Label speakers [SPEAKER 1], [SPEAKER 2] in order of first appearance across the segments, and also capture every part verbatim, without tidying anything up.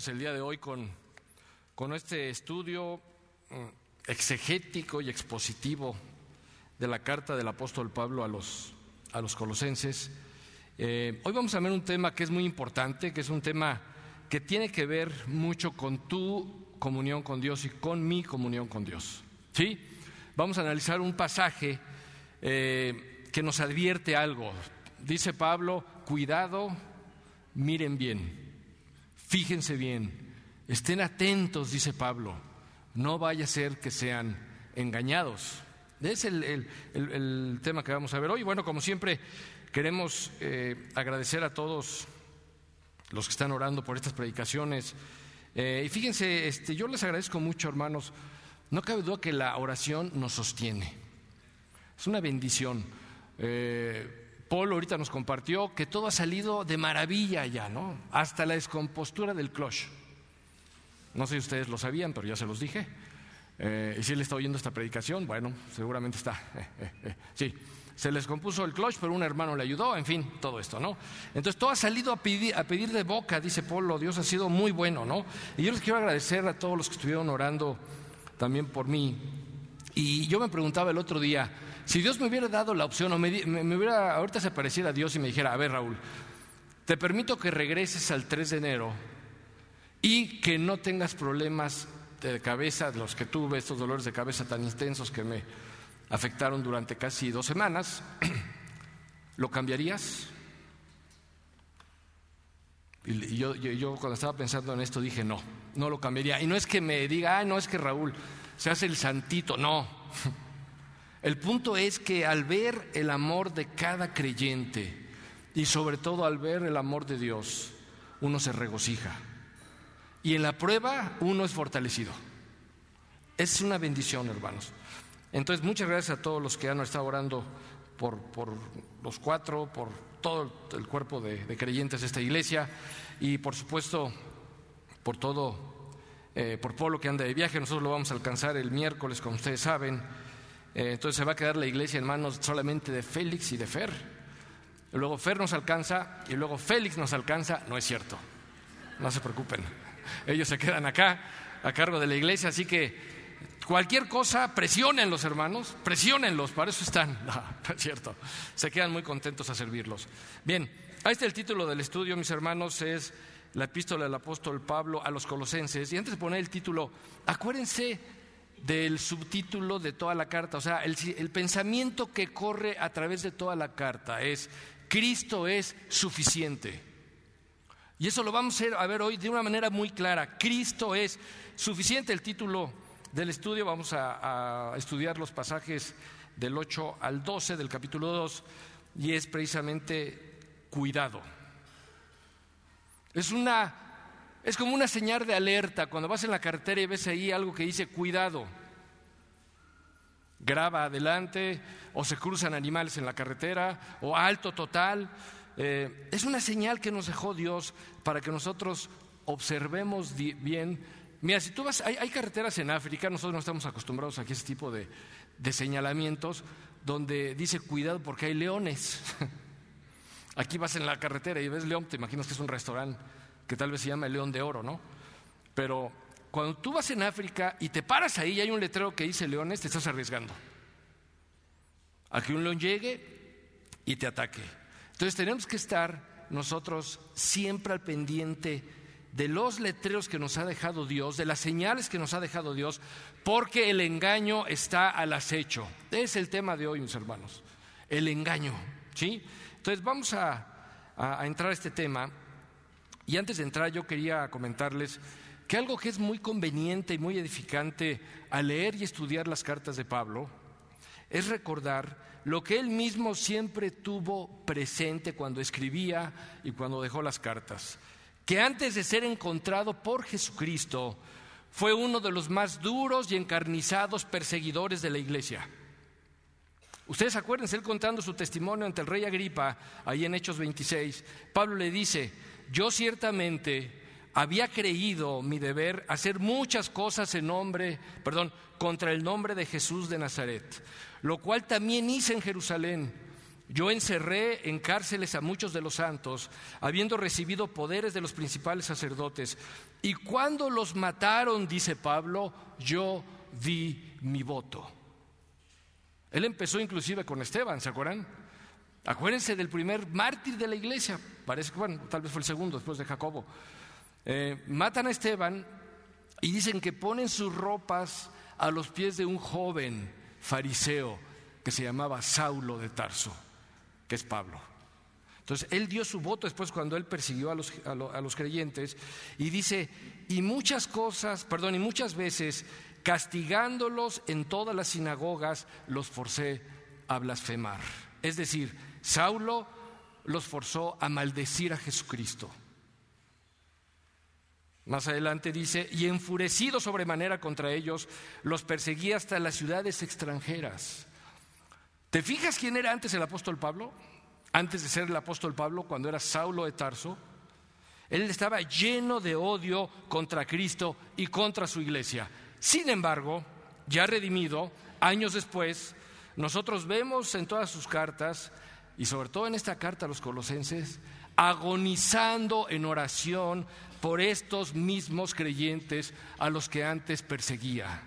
[SPEAKER 1] Pues el día de hoy con, con este estudio exegético y expositivo de la carta del apóstol Pablo a los, a los colosenses. Eh, hoy vamos a ver un tema que es muy importante, que es un tema que tiene que ver mucho con tu comunión con Dios y con mi comunión con Dios. ¿Sí? Vamos a analizar un pasaje eh, que nos advierte algo. Dice Pablo, cuidado, miren bien. Fíjense bien, estén atentos, dice Pablo, no vaya a ser que sean engañados. Es el, el, el, el tema que vamos a ver hoy. Bueno, como siempre, queremos eh, agradecer a todos los que están orando por estas predicaciones. Eh, y fíjense, este, yo les agradezco mucho, hermanos. No cabe duda que la oración nos sostiene. Es una bendición. Eh, Paul ahorita nos compartió que todo ha salido de maravilla ya, ¿no? Hasta la descompostura del clutch. No sé si ustedes lo sabían, pero ya se los dije. Eh, y si él está oyendo esta predicación, bueno, seguramente está. Eh, eh, eh. Sí, se les compuso el clutch, pero un hermano le ayudó, en fin, todo esto, ¿no? Entonces todo ha salido a pedir, a pedir de boca, dice Pablo. Dios ha sido muy bueno, ¿no? Y yo les quiero agradecer a todos los que estuvieron orando también por mí. Y yo me preguntaba el otro día, si Dios me hubiera dado la opción, o me, me, me hubiera, ahorita se apareciera Dios y me dijera, a ver, Raúl, te permito que regreses al tres de enero y que no tengas problemas de cabeza, de los que tuve, estos dolores de cabeza tan intensos que me afectaron durante casi dos semanas, ¿lo cambiarías? Y yo, yo, yo cuando estaba pensando en esto dije, no, no lo cambiaría. Y no es que me diga, ah, no, es que Raúl se hace el santito, no. El punto es que al ver el amor de cada creyente y sobre todo al ver el amor de Dios, uno se regocija. Y en la prueba uno es fortalecido. Es una bendición, hermanos. Entonces, muchas gracias a todos los que han estado orando por, por los cuatro, por todo el cuerpo de, de creyentes de esta iglesia y por supuesto por todo, eh, por Pablo que anda de viaje. Nosotros lo vamos a alcanzar el miércoles, como ustedes saben. Eh, entonces se va a quedar la iglesia en manos solamente de Félix y de Fer. Y luego Fer nos alcanza y luego Félix nos alcanza. No es cierto, no se preocupen. Ellos se quedan acá a cargo de la iglesia, así que cualquier cosa, presionen los hermanos, presionenlos, para eso están. No, no es cierto, se quedan muy contentos a servirlos. Bien, ahí está el título del estudio, mis hermanos, es la epístola del apóstol Pablo a los colosenses. Y antes de poner el título, acuérdense del subtítulo de toda la carta, o sea, el, el pensamiento que corre a través de toda la carta es: Cristo es suficiente. Y eso lo vamos a ver hoy de una manera muy clara. Cristo es suficiente. El título del estudio, vamos a, a estudiar los pasajes del ocho al doce del capítulo dos, y es precisamente cuidado. Es una, es como una señal de alerta cuando vas en la carretera y ves ahí algo que dice cuidado. Grava adelante, o se cruzan animales en la carretera, o alto total. Eh, es una señal que nos dejó Dios para que nosotros observemos bien. Mira, si tú vas, hay, hay carreteras en África, nosotros no estamos acostumbrados aquí a ese tipo de, de señalamientos, donde dice cuidado porque hay leones. Aquí vas en la carretera y ves león, te imaginas que es un restaurante que tal vez se llama el León de Oro, ¿no? Pero cuando tú vas en África y te paras ahí y hay un letrero que dice leones, te estás arriesgando a que un león llegue y te ataque. Entonces tenemos que estar nosotros siempre al pendiente de los letreros que nos ha dejado Dios, de las señales que nos ha dejado Dios, porque el engaño está al acecho. Es el tema de hoy, mis hermanos, el engaño, ¿sí? Entonces vamos a, a, a entrar a este tema, y antes de entrar yo quería comentarles que algo que es muy conveniente y muy edificante al leer y estudiar las cartas de Pablo es recordar lo que él mismo siempre tuvo presente cuando escribía y cuando dejó las cartas, que antes de ser encontrado por Jesucristo fue uno de los más duros y encarnizados perseguidores de la iglesia. Ustedes acuérdense, él contando su testimonio ante el rey Agripa, ahí en Hechos veintiséis, Pablo le dice: yo ciertamente había creído mi deber hacer muchas cosas en nombre, perdón, contra el nombre de Jesús de Nazaret, lo cual también hice en Jerusalén, Yo encerré en cárceles a muchos de los santos, habiendo recibido poderes de los principales sacerdotes. Y cuando los mataron, dice Pablo, yo di mi voto. Él empezó inclusive con Esteban, ¿se acuerdan? Acuérdense del primer mártir de la iglesia, parece que bueno, tal vez fue el segundo después de Jacobo. Eh, matan a Esteban y dicen que ponen sus ropas a los pies de un joven fariseo que se llamaba Saulo de Tarso, que es Pablo. Entonces él dio su voto después cuando él persiguió a los, a, lo, a los creyentes, y dice, y muchas cosas, perdón, y muchas veces castigándolos en todas las sinagogas los forcé a blasfemar. Es decir, Saulo los forzó a maldecir a Jesucristo. Más adelante dice, y enfurecido sobremanera contra ellos, los perseguía hasta las ciudades extranjeras. ¿Te fijas quién era antes el apóstol Pablo? Antes de ser el apóstol Pablo, cuando era Saulo de Tarso, él estaba lleno de odio contra Cristo y contra su iglesia. Sin embargo, ya redimido, años después, nosotros vemos en todas sus cartas, y sobre todo en esta carta a los Colosenses, agonizando en oración por estos mismos creyentes a los que antes perseguía,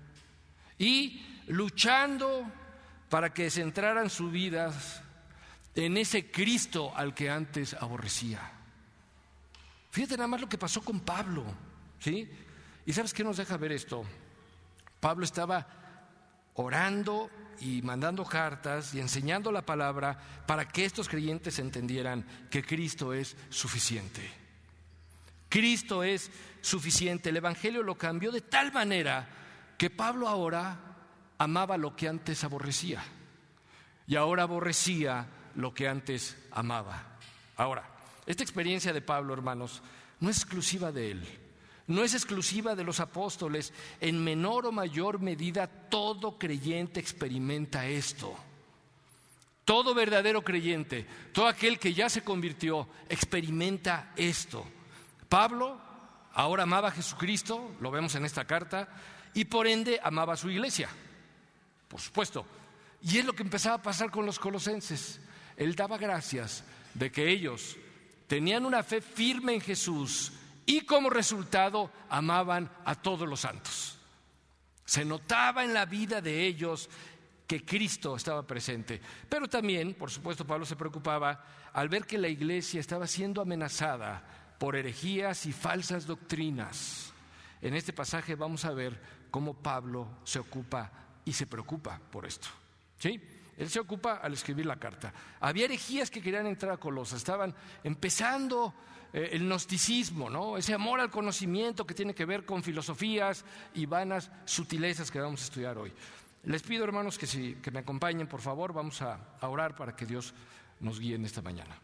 [SPEAKER 1] y luchando para que centraran sus vidas en ese Cristo al que antes aborrecía. Fíjate nada más lo que pasó con Pablo, ¿sí? ¿Y sabes qué nos deja ver esto? Pablo estaba orando y mandando cartas y enseñando la palabra para que estos creyentes entendieran que Cristo es suficiente. Cristo es suficiente. El Evangelio lo cambió de tal manera que Pablo ahora amaba lo que antes aborrecía, y ahora aborrecía lo que antes amaba. Ahora, esta experiencia de Pablo, hermanos, no es exclusiva de él, no es exclusiva de los apóstoles. En menor o mayor medida, todo creyente experimenta esto. Todo verdadero creyente, todo aquel que ya se convirtió, experimenta esto. Pablo ahora amaba a Jesucristo, lo vemos en esta carta, y por ende amaba a su iglesia, por supuesto. Y es lo que empezaba a pasar con los colosenses. Él daba gracias de que ellos tenían una fe firme en Jesús y como resultado amaban a todos los santos. Se notaba en la vida de ellos que Cristo estaba presente. Pero también, por supuesto, Pablo se preocupaba al ver que la iglesia estaba siendo amenazada por herejías y falsas doctrinas. En este pasaje vamos a ver cómo Pablo se ocupa y se preocupa por esto, ¿sí? Él se ocupa al escribir la carta. Había herejías que querían entrar a Colosas, estaban empezando eh, el gnosticismo, ¿no? Ese amor al conocimiento que tiene que ver con filosofías y vanas sutilezas que vamos a estudiar hoy. Les pido, hermanos, que, si, que me acompañen, por favor. Vamos a, a orar para que Dios nos guíe en esta mañana.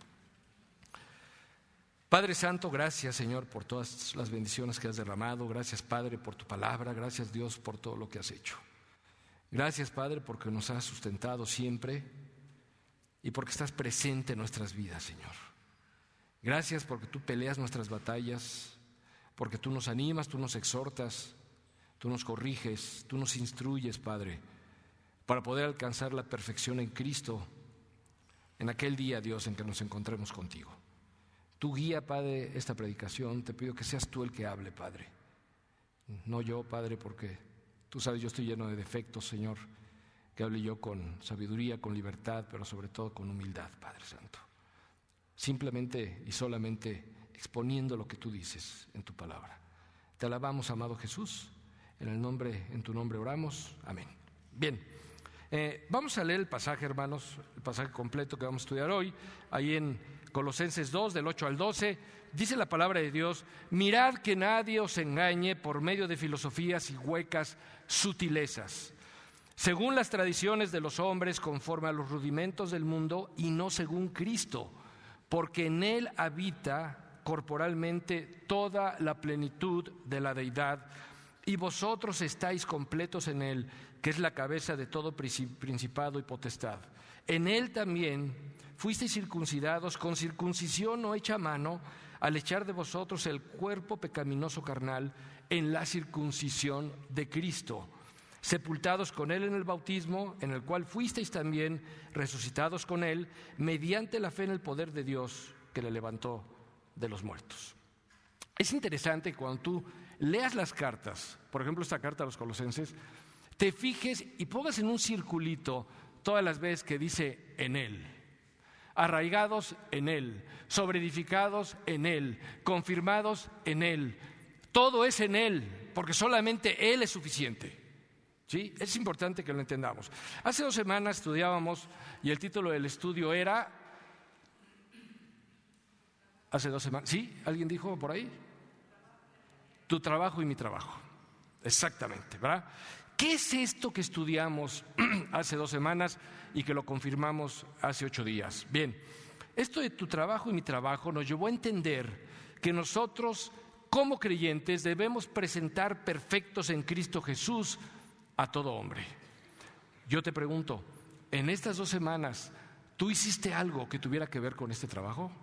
[SPEAKER 1] Padre Santo, gracias, Señor, por todas las bendiciones que has derramado. Gracias, Padre, por tu palabra. Gracias, Dios, por todo lo que has hecho. Gracias, Padre, porque nos has sustentado siempre y porque estás presente en nuestras vidas, Señor. Gracias porque tú peleas nuestras batallas, porque tú nos animas, tú nos exhortas, tú nos corriges, tú nos instruyes, Padre, para poder alcanzar la perfección en Cristo en aquel día, Dios, en que nos encontremos contigo. Tú guía, Padre, esta predicación. Te pido que seas tú el que hable, Padre. No yo, Padre, porque tú sabes, yo estoy lleno de defectos, Señor, que hable yo con sabiduría, con libertad, pero sobre todo con humildad, Padre Santo. Simplemente y solamente exponiendo lo que tú dices en tu palabra. Te alabamos, amado Jesús, en el nombre, en tu nombre oramos, amén. Bien, eh, vamos a leer el pasaje, hermanos, el pasaje completo que vamos a estudiar hoy, ahí en Colosenses dos, del ocho al doce. Dice la palabra de Dios: mirad que nadie os engañe por medio de filosofías y huecas sutilezas, según las tradiciones de los hombres, conforme a los rudimentos del mundo, y no según Cristo, porque en él habita corporalmente toda la plenitud de la deidad, y vosotros estáis completos en él, que es la cabeza de todo principado y potestad. En él también fuisteis circuncidados con circuncisión no hecha a mano, al echar de vosotros el cuerpo pecaminoso carnal en la circuncisión de Cristo, sepultados con Él en el bautismo, en el cual fuisteis también resucitados con Él, mediante la fe en el poder de Dios que le levantó de los muertos. Es interesante que cuando tú leas las cartas, por ejemplo esta carta a los Colosenses, te fijes y pongas en un circulito todas las veces que dice en Él. Arraigados en Él, sobreedificados en Él, confirmados en Él. Todo es en Él, porque solamente Él es suficiente. ¿Sí? Es importante que lo entendamos. Hace dos semanas estudiábamos y el título del estudio era... Hace dos semanas, ¿sí? ¿Alguien dijo por ahí? Tu trabajo y mi trabajo. Exactamente, ¿verdad? ¿Qué es esto que estudiamos hace dos semanas y que lo confirmamos hace ocho días? Bien, esto de tu trabajo y mi trabajo nos llevó a entender que nosotros, como creyentes, debemos presentar perfectos en Cristo Jesús a todo hombre. Yo te pregunto, en estas dos semanas, ¿tú hiciste algo que tuviera que ver con este trabajo?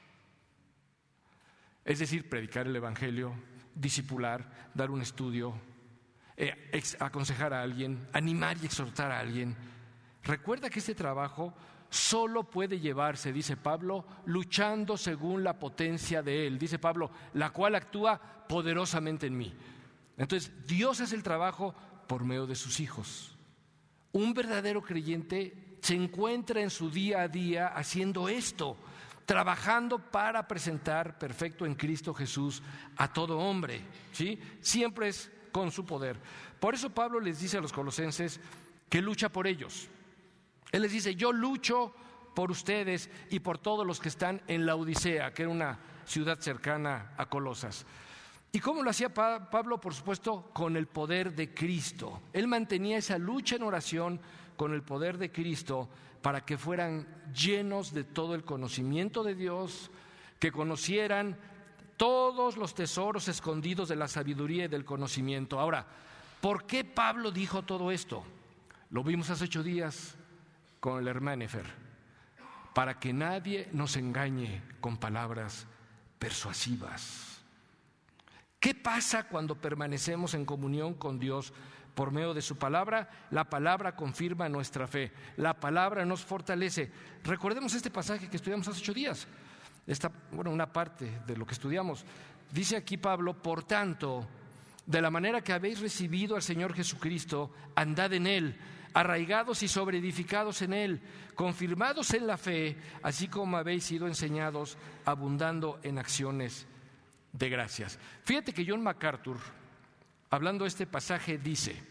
[SPEAKER 1] Es decir, predicar el Evangelio, discipular, dar un estudio, eh, ex- aconsejar a alguien, animar y exhortar a alguien. Recuerda que este trabajo solo puede llevarse, dice Pablo, luchando según la potencia de Él. Dice Pablo, la cual actúa poderosamente en mí. Entonces, Dios hace el trabajo por medio de sus hijos. Un verdadero creyente se encuentra en su día a día haciendo esto, trabajando para presentar perfecto en Cristo Jesús a todo hombre, ¿sí? Siempre es con su poder. Por eso Pablo les dice a los colosenses que lucha por ellos. Él les dice, yo lucho por ustedes y por todos los que están en la Odisea, que era una ciudad cercana a Colosas. ¿Y cómo lo hacía Pablo? Por supuesto, con el poder de Cristo. Él mantenía esa lucha en oración con el poder de Cristo para que fueran llenos de todo el conocimiento de Dios, que conocieran todos los tesoros escondidos de la sabiduría y del conocimiento. Ahora, ¿por qué Pablo dijo todo esto? Lo vimos hace ocho días con el Hermanefer. Para que nadie nos engañe con palabras persuasivas. ¿Qué pasa cuando permanecemos en comunión con Dios por medio de su palabra? La palabra confirma nuestra fe, la palabra nos fortalece. Recordemos este pasaje que estudiamos hace ocho días, esta, bueno, una parte de lo que estudiamos. Dice aquí Pablo, por tanto, de la manera que habéis recibido al Señor Jesucristo, andad en Él, arraigados y sobreedificados en Él, confirmados en la fe, así como habéis sido enseñados, abundando en acciones de gracias. Fíjate que John MacArthur, hablando de este pasaje, dice,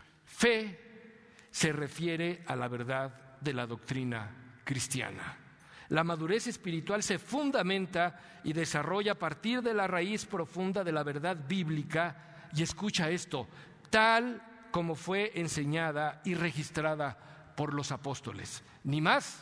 [SPEAKER 1] fe se refiere a la verdad de la doctrina cristiana. La madurez espiritual se fundamenta y desarrolla a partir de la raíz profunda de la verdad bíblica, y escucha esto, tal como fue enseñada y registrada por los apóstoles, ni más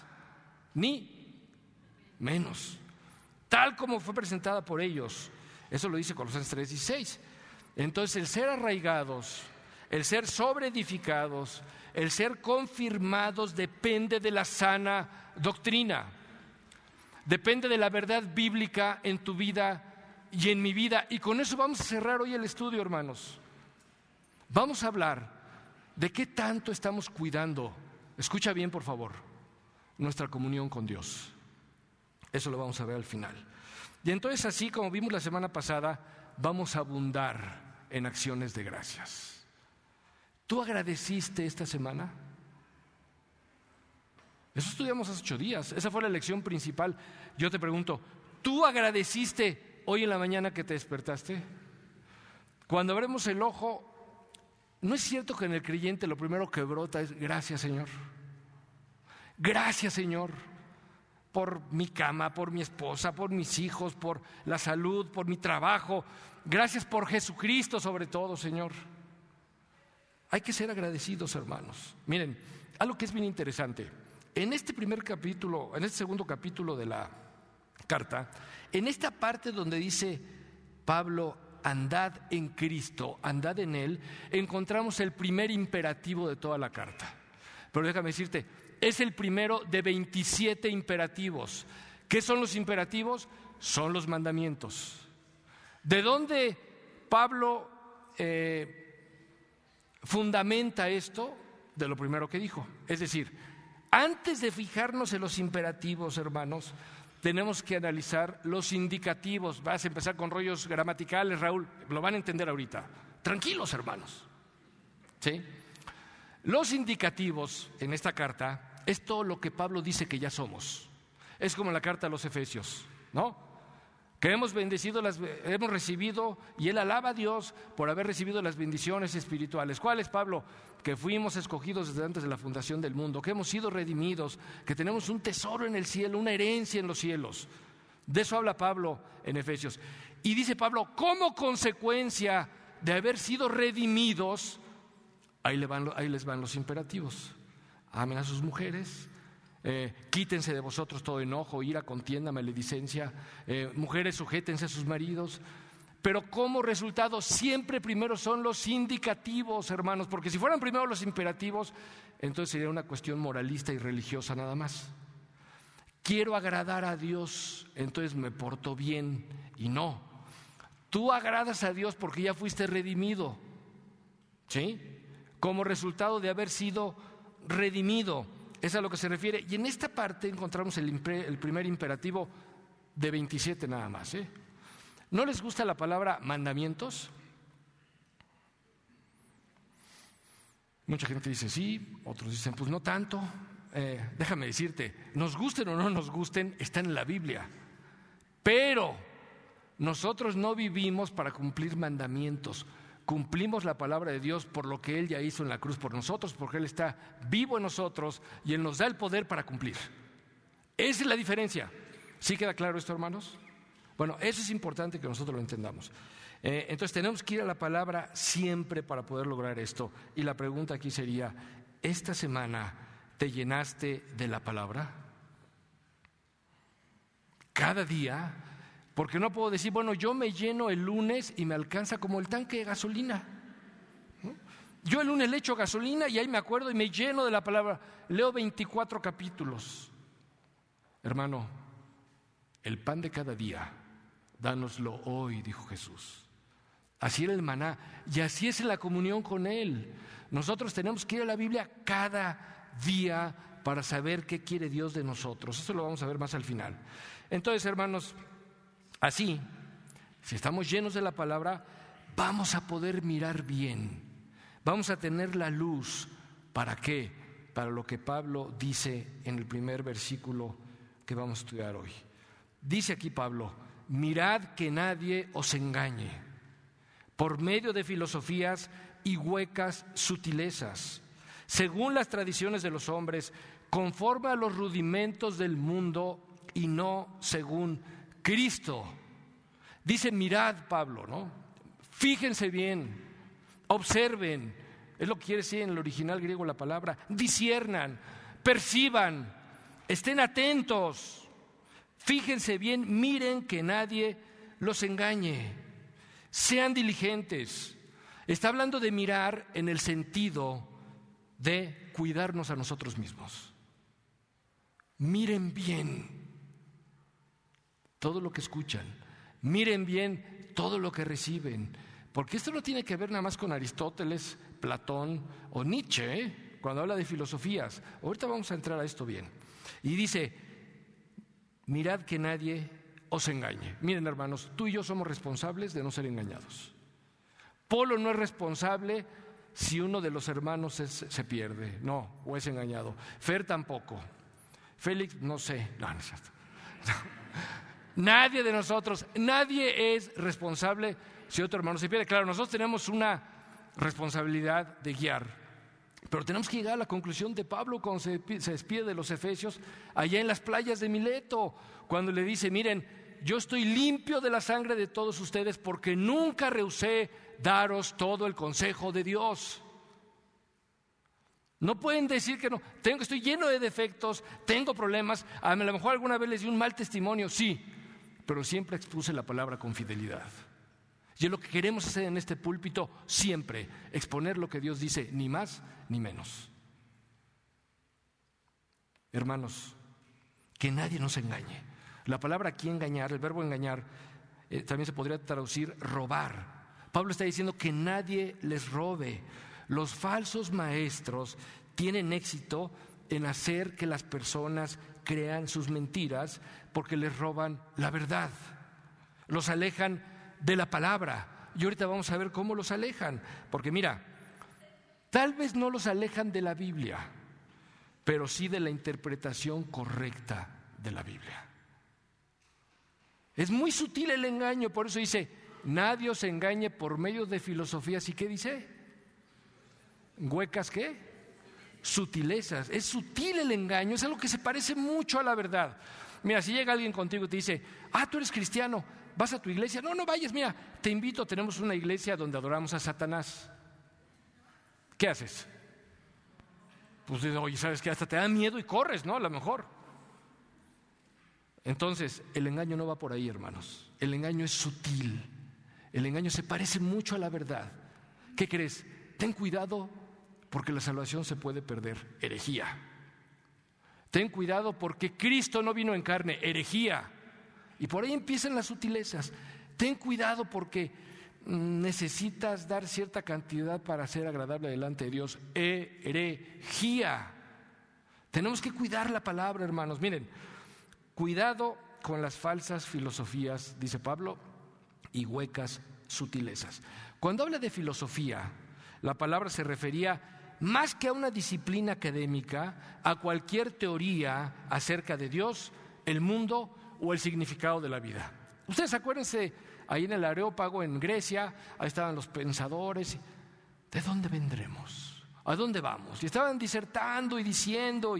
[SPEAKER 1] ni menos, tal como fue presentada por ellos. Eso lo dice Colosenses tres dieciséis. Entonces, el ser arraigados, el ser sobreedificados, el ser confirmados depende de la sana doctrina, depende de la verdad bíblica en tu vida y en mi vida. Y con eso vamos a cerrar hoy el estudio, hermanos. Vamos a hablar de qué tanto estamos cuidando, escucha bien por favor, nuestra comunión con Dios. Eso lo vamos a ver al final. Y entonces, así como vimos la semana pasada, vamos a abundar en acciones de gracias. ¿Tú agradeciste esta semana? Eso estudiamos hace ocho días, esa fue la lección principal. Yo te pregunto, ¿tú agradeciste hoy en la mañana que te despertaste? Cuando abrimos el ojo, ¿no es cierto que en el creyente lo primero que brota es gracias, Señor? Gracias, Señor, por mi cama, por mi esposa, por mis hijos, por la salud, por mi trabajo. Gracias por Jesucristo sobre todo, Señor. Hay que ser agradecidos, hermanos. Miren, algo que es bien interesante. En este primer capítulo, en este segundo capítulo de la carta, en esta parte donde dice Pablo, andad en Cristo, andad en Él, encontramos el primer imperativo de toda la carta. Pero déjame decirte, es el primero de veintisiete imperativos. ¿Qué son los imperativos? Son los mandamientos. ¿De dónde Pablo eh, fundamenta esto de lo primero que dijo. Es decir, antes de fijarnos en los imperativos, hermanos, tenemos que analizar los indicativos. Vas a empezar con rollos gramaticales, Raúl, lo van a entender ahorita. Tranquilos, hermanos. ¿Sí? Los indicativos en esta carta es todo lo que Pablo dice que ya somos. Es como la carta a los Efesios, ¿no? Que hemos bendecido, las, hemos recibido, y él alaba a Dios por haber recibido las bendiciones espirituales. ¿Cuáles, Pablo? Que fuimos escogidos desde antes de la fundación del mundo, que hemos sido redimidos, que tenemos un tesoro en el cielo, una herencia en los cielos. De eso habla Pablo en Efesios. Y dice Pablo, como consecuencia de haber sido redimidos, ahí, le van, ahí les van los imperativos. Amen a sus mujeres, eh, quítense de vosotros todo enojo, ira, contienda, maledicencia, eh, mujeres sujétense a sus maridos. Pero como resultado siempre primero son los indicativos, hermanos, porque si fueran primero los imperativos, entonces sería una cuestión moralista y religiosa nada más. Quiero agradar a Dios, entonces me porto bien, y no. Tú agradas a Dios porque ya fuiste redimido, ¿sí? Como resultado de haber sido redimido, es a lo que se refiere. Y en esta parte encontramos el, el primer imperativo de veintisiete nada más, ¿eh? ¿No les gusta la palabra mandamientos? Mucha gente dice sí, otros dicen pues no tanto. Eh, déjame decirte, nos gusten o no nos gusten, están en la Biblia. Pero nosotros no vivimos para cumplir mandamientos. Cumplimos la palabra de Dios por lo que Él ya hizo en la cruz por nosotros, porque Él está vivo en nosotros y Él nos da el poder para cumplir. Esa es la diferencia. ¿Sí queda claro esto, hermanos? Bueno, eso es importante que nosotros lo entendamos. Eh, entonces tenemos que ir a la palabra siempre para poder lograr esto. Y la pregunta aquí sería, ¿esta semana te llenaste de la palabra? Cada día, porque no puedo decir, bueno, yo me lleno el lunes y me alcanza como el tanque de gasolina. ¿No? Yo el lunes le echo gasolina y ahí me acuerdo y me lleno de la palabra. Leo veinticuatro capítulos. Hermano, el pan de cada día, dánoslo hoy, dijo Jesús. Así era el maná y así es en la comunión con Él. Nosotros tenemos que ir a la Biblia cada día para saber qué quiere Dios de nosotros. Eso lo vamos a ver más al final. Entonces, hermanos, así, si estamos llenos de la palabra, vamos a poder mirar bien. Vamos a tener la luz. ¿Para qué? Para lo que Pablo dice en el primer versículo que vamos a estudiar hoy. Dice aquí Pablo, mirad que nadie os engañe por medio de filosofías y huecas sutilezas, según las tradiciones de los hombres, conforme a los rudimentos del mundo y no según Cristo. Dice, mirad, Pablo, ¿no? Fíjense bien, observen, es lo que quiere decir en el original griego la palabra, disciernan, perciban, estén atentos. Fíjense bien, miren que nadie los engañe, sean diligentes. Está hablando de mirar en el sentido de cuidarnos a nosotros mismos. Miren bien todo lo que escuchan, miren bien todo lo que reciben, porque esto no tiene que ver nada más con Aristóteles, Platón o Nietzsche, ¿eh? Cuando habla de filosofías. Ahorita vamos a entrar a esto bien. Y dice, mirad que nadie os engañe. Miren, hermanos, tú y yo somos responsables de no ser engañados. Polo no es responsable si uno de los hermanos es, se pierde, no, o es engañado. Fer tampoco. Félix, no sé. No, no es cierto. No. Nadie de nosotros, nadie es responsable si otro hermano se pierde. Claro, nosotros tenemos una responsabilidad de guiar. Pero tenemos que llegar a la conclusión de Pablo cuando se, se despide de los Efesios allá en las playas de Mileto, cuando le dice, miren, yo estoy limpio de la sangre de todos ustedes porque nunca rehusé daros todo el consejo de Dios. No pueden decir que no, tengo, estoy lleno de defectos, tengo problemas, a lo mejor alguna vez les di un mal testimonio, sí, pero siempre expuse la palabra con fidelidad. Y es lo que queremos hacer en este púlpito siempre, exponer lo que Dios dice, ni más ni menos. Hermanos, que nadie nos engañe. La palabra aquí engañar, el verbo engañar, eh, también se podría traducir robar. Pablo está diciendo que nadie les robe. Los falsos maestros tienen éxito en hacer que las personas crean sus mentiras porque les roban la verdad, los alejan de la palabra. Y ahorita vamos a ver cómo los alejan, porque mira, tal vez no los alejan de la Biblia, pero sí de la interpretación correcta de la Biblia. Es muy sutil el engaño, por eso dice, nadie os engañe por medio de filosofías. ¿Y qué dice? ¿Huecas qué? Sutilezas. Es sutil el engaño, es algo que se parece mucho a la verdad. Mira, si llega alguien contigo y te dice, ah, tú eres cristiano, ¿vas a tu iglesia? No, no vayas, mira, te invito, tenemos una iglesia donde adoramos a Satanás. ¿Qué haces? Pues dices, oye, ¿sabes qué? Hasta te da miedo y corres, ¿no? A lo mejor. Entonces, el engaño no va por ahí, hermanos. El engaño es sutil. El engaño se parece mucho a la verdad. ¿Qué crees? Ten cuidado porque la salvación se puede perder. Herejía. Ten cuidado porque Cristo no vino en carne. Herejía. Y por ahí empiezan las sutilezas. Ten cuidado porque necesitas dar cierta cantidad para ser agradable delante de Dios. Herejía. Tenemos que cuidar la palabra, hermanos. Miren, cuidado con las falsas filosofías, dice Pablo, y huecas sutilezas. Cuando habla de filosofía, la palabra se refería más que a una disciplina académica, a cualquier teoría acerca de Dios, el mundo o el significado de la vida. Ustedes acuérdense, ahí en el Areópago, en Grecia, ahí estaban los pensadores. ¿De dónde vendremos? ¿A dónde vamos? Y estaban disertando y diciendo. Y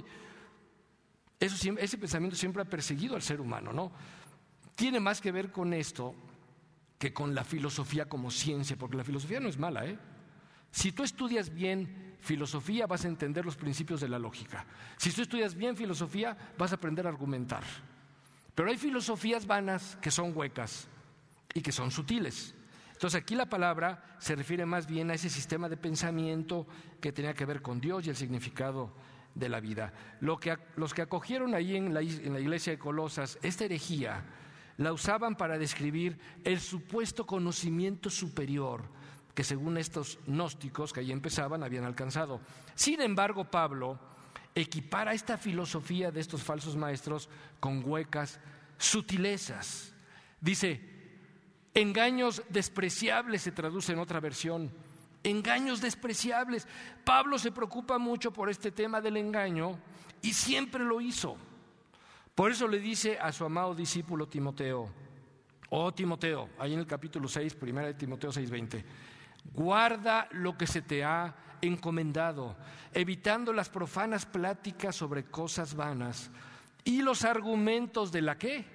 [SPEAKER 1] eso, ese pensamiento siempre ha perseguido al ser humano, ¿no? Tiene más que ver con esto que con la filosofía como ciencia, porque la filosofía no es mala, ¿eh? Si tú estudias bien filosofía, vas a entender los principios de la lógica. Si tú estudias bien filosofía, vas a aprender a argumentar. Pero hay filosofías vanas que son huecas y que son sutiles. Entonces aquí la palabra se refiere más bien a ese sistema de pensamiento que tenía que ver con Dios y el significado de la vida. Lo que, los que acogieron ahí en la, en la iglesia de Colosas esta herejía la usaban para describir el supuesto conocimiento superior que según estos gnósticos que ahí empezaban habían alcanzado. Sin embargo, Pablo equipara esta filosofía de estos falsos maestros con huecas sutilezas. Dice, engaños despreciables se traduce en otra versión. Engaños despreciables. Pablo se preocupa mucho por este tema del engaño y siempre lo hizo. Por eso le dice a su amado discípulo Timoteo, oh Timoteo, ahí en el capítulo seis, primera de Timoteo seis veinte, guarda lo que se te ha encomendado, evitando las profanas pláticas sobre cosas vanas y los argumentos de la ¿qué?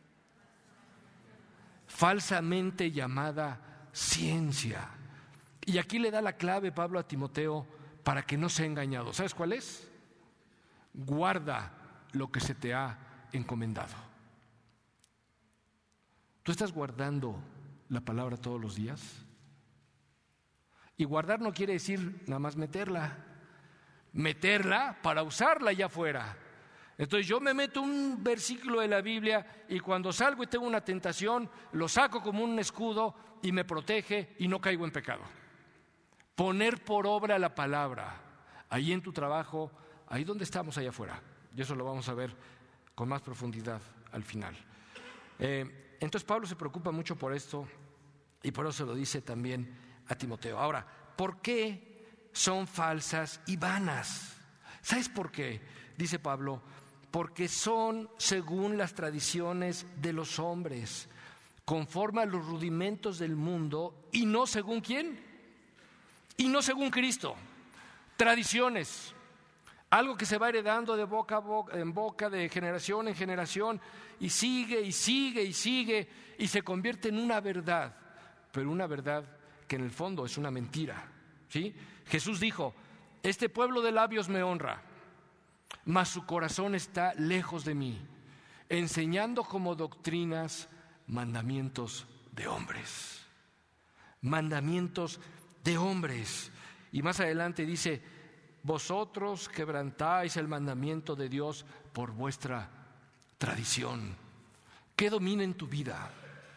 [SPEAKER 1] Falsamente llamada ciencia. Y aquí le da la clave Pablo a Timoteo para que no sea engañado. ¿Sabes cuál es? Guarda lo que se te ha encomendado. ¿Tú estás guardando la palabra todos los días? Y guardar no quiere decir nada más meterla. Meterla para usarla allá afuera. Entonces yo me meto un versículo de la Biblia y cuando salgo y tengo una tentación, lo saco como un escudo y me protege y no caigo en pecado. Poner por obra la palabra, ahí en tu trabajo, ahí donde estamos allá afuera. Y eso lo vamos a ver con más profundidad al final. Eh, entonces Pablo se preocupa mucho por esto y por eso lo dice también a Timoteo. Ahora, ¿por qué son falsas y vanas? ¿Sabes por qué? Dice Pablo, porque son según las tradiciones de los hombres, conforme a los rudimentos del mundo y no según ¿quién? Y no según Cristo. Tradiciones, algo que se va heredando de boca a boca, en boca, de generación en generación, y sigue y sigue y sigue y se convierte en una verdad, pero una verdad que en el fondo es una mentira, ¿sí? Jesús dijo, este pueblo de labios me honra, mas su corazón está lejos de mí, enseñando como doctrinas mandamientos de hombres, mandamientos de hombres. Y más adelante dice, vosotros quebrantáis el mandamiento de Dios por vuestra tradición. ¿Qué domina en tu vida?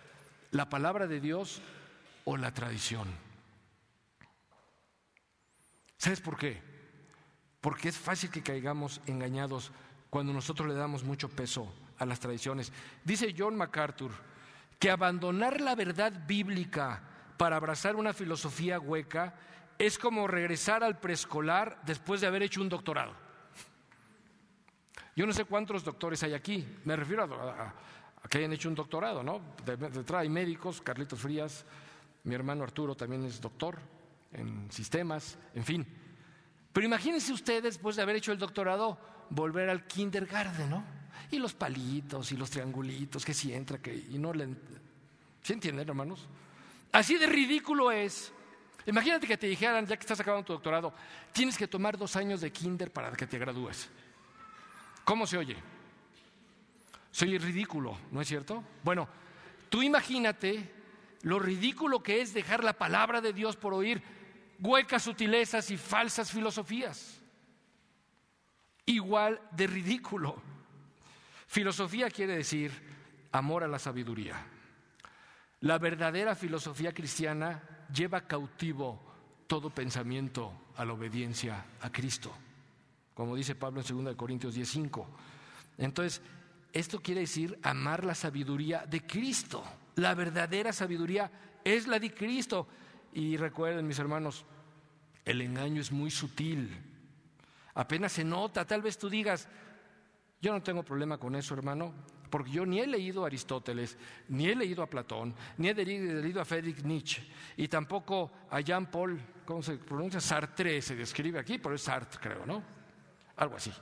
[SPEAKER 1] ¿La palabra de Dios o la tradición? ¿Sabes por qué? Porque es fácil que caigamos engañados cuando nosotros le damos mucho peso a las tradiciones. Dice John MacArthur que abandonar la verdad bíblica para abrazar una filosofía hueca es como regresar al preescolar después de haber hecho un doctorado. Yo no sé cuántos doctores hay aquí, me refiero a, a, a que hayan hecho un doctorado, ¿no? Detrás hay médicos, Carlitos Frías, mi hermano Arturo también es doctor en sistemas, en fin. Pero imagínense ustedes, después de haber hecho el doctorado, volver al kindergarten, ¿no? Y los palitos y los triangulitos, que si entra, que y no le... ¿Sí entienden, hermanos? Así de ridículo es. Imagínate que te dijeran, ya que estás acabando tu doctorado, tienes que tomar dos años de kinder para que te gradúes. ¿Cómo se oye? Se oye ridículo, ¿no es cierto? Bueno, tú imagínate lo ridículo que es dejar la palabra de Dios por oír huecas sutilezas y falsas filosofías. Igual de ridículo. Filosofía quiere decir amor a la sabiduría. La verdadera filosofía cristiana lleva cautivo todo pensamiento a la obediencia a Cristo, como dice Pablo en segunda de Corintios diez cinco. Entonces, esto quiere decir amar la sabiduría de Cristo. La verdadera sabiduría es la de Cristo. Y recuerden, mis hermanos, el engaño es muy sutil. Apenas se nota. Tal vez tú digas, yo no tengo problema con eso, hermano, porque yo ni he leído a Aristóteles, ni he leído a Platón, ni he leído a Friedrich Nietzsche, y tampoco a Jean-Paul, ¿cómo se pronuncia? Sartre se describe aquí, pero es Sartre, creo, ¿no? Algo así.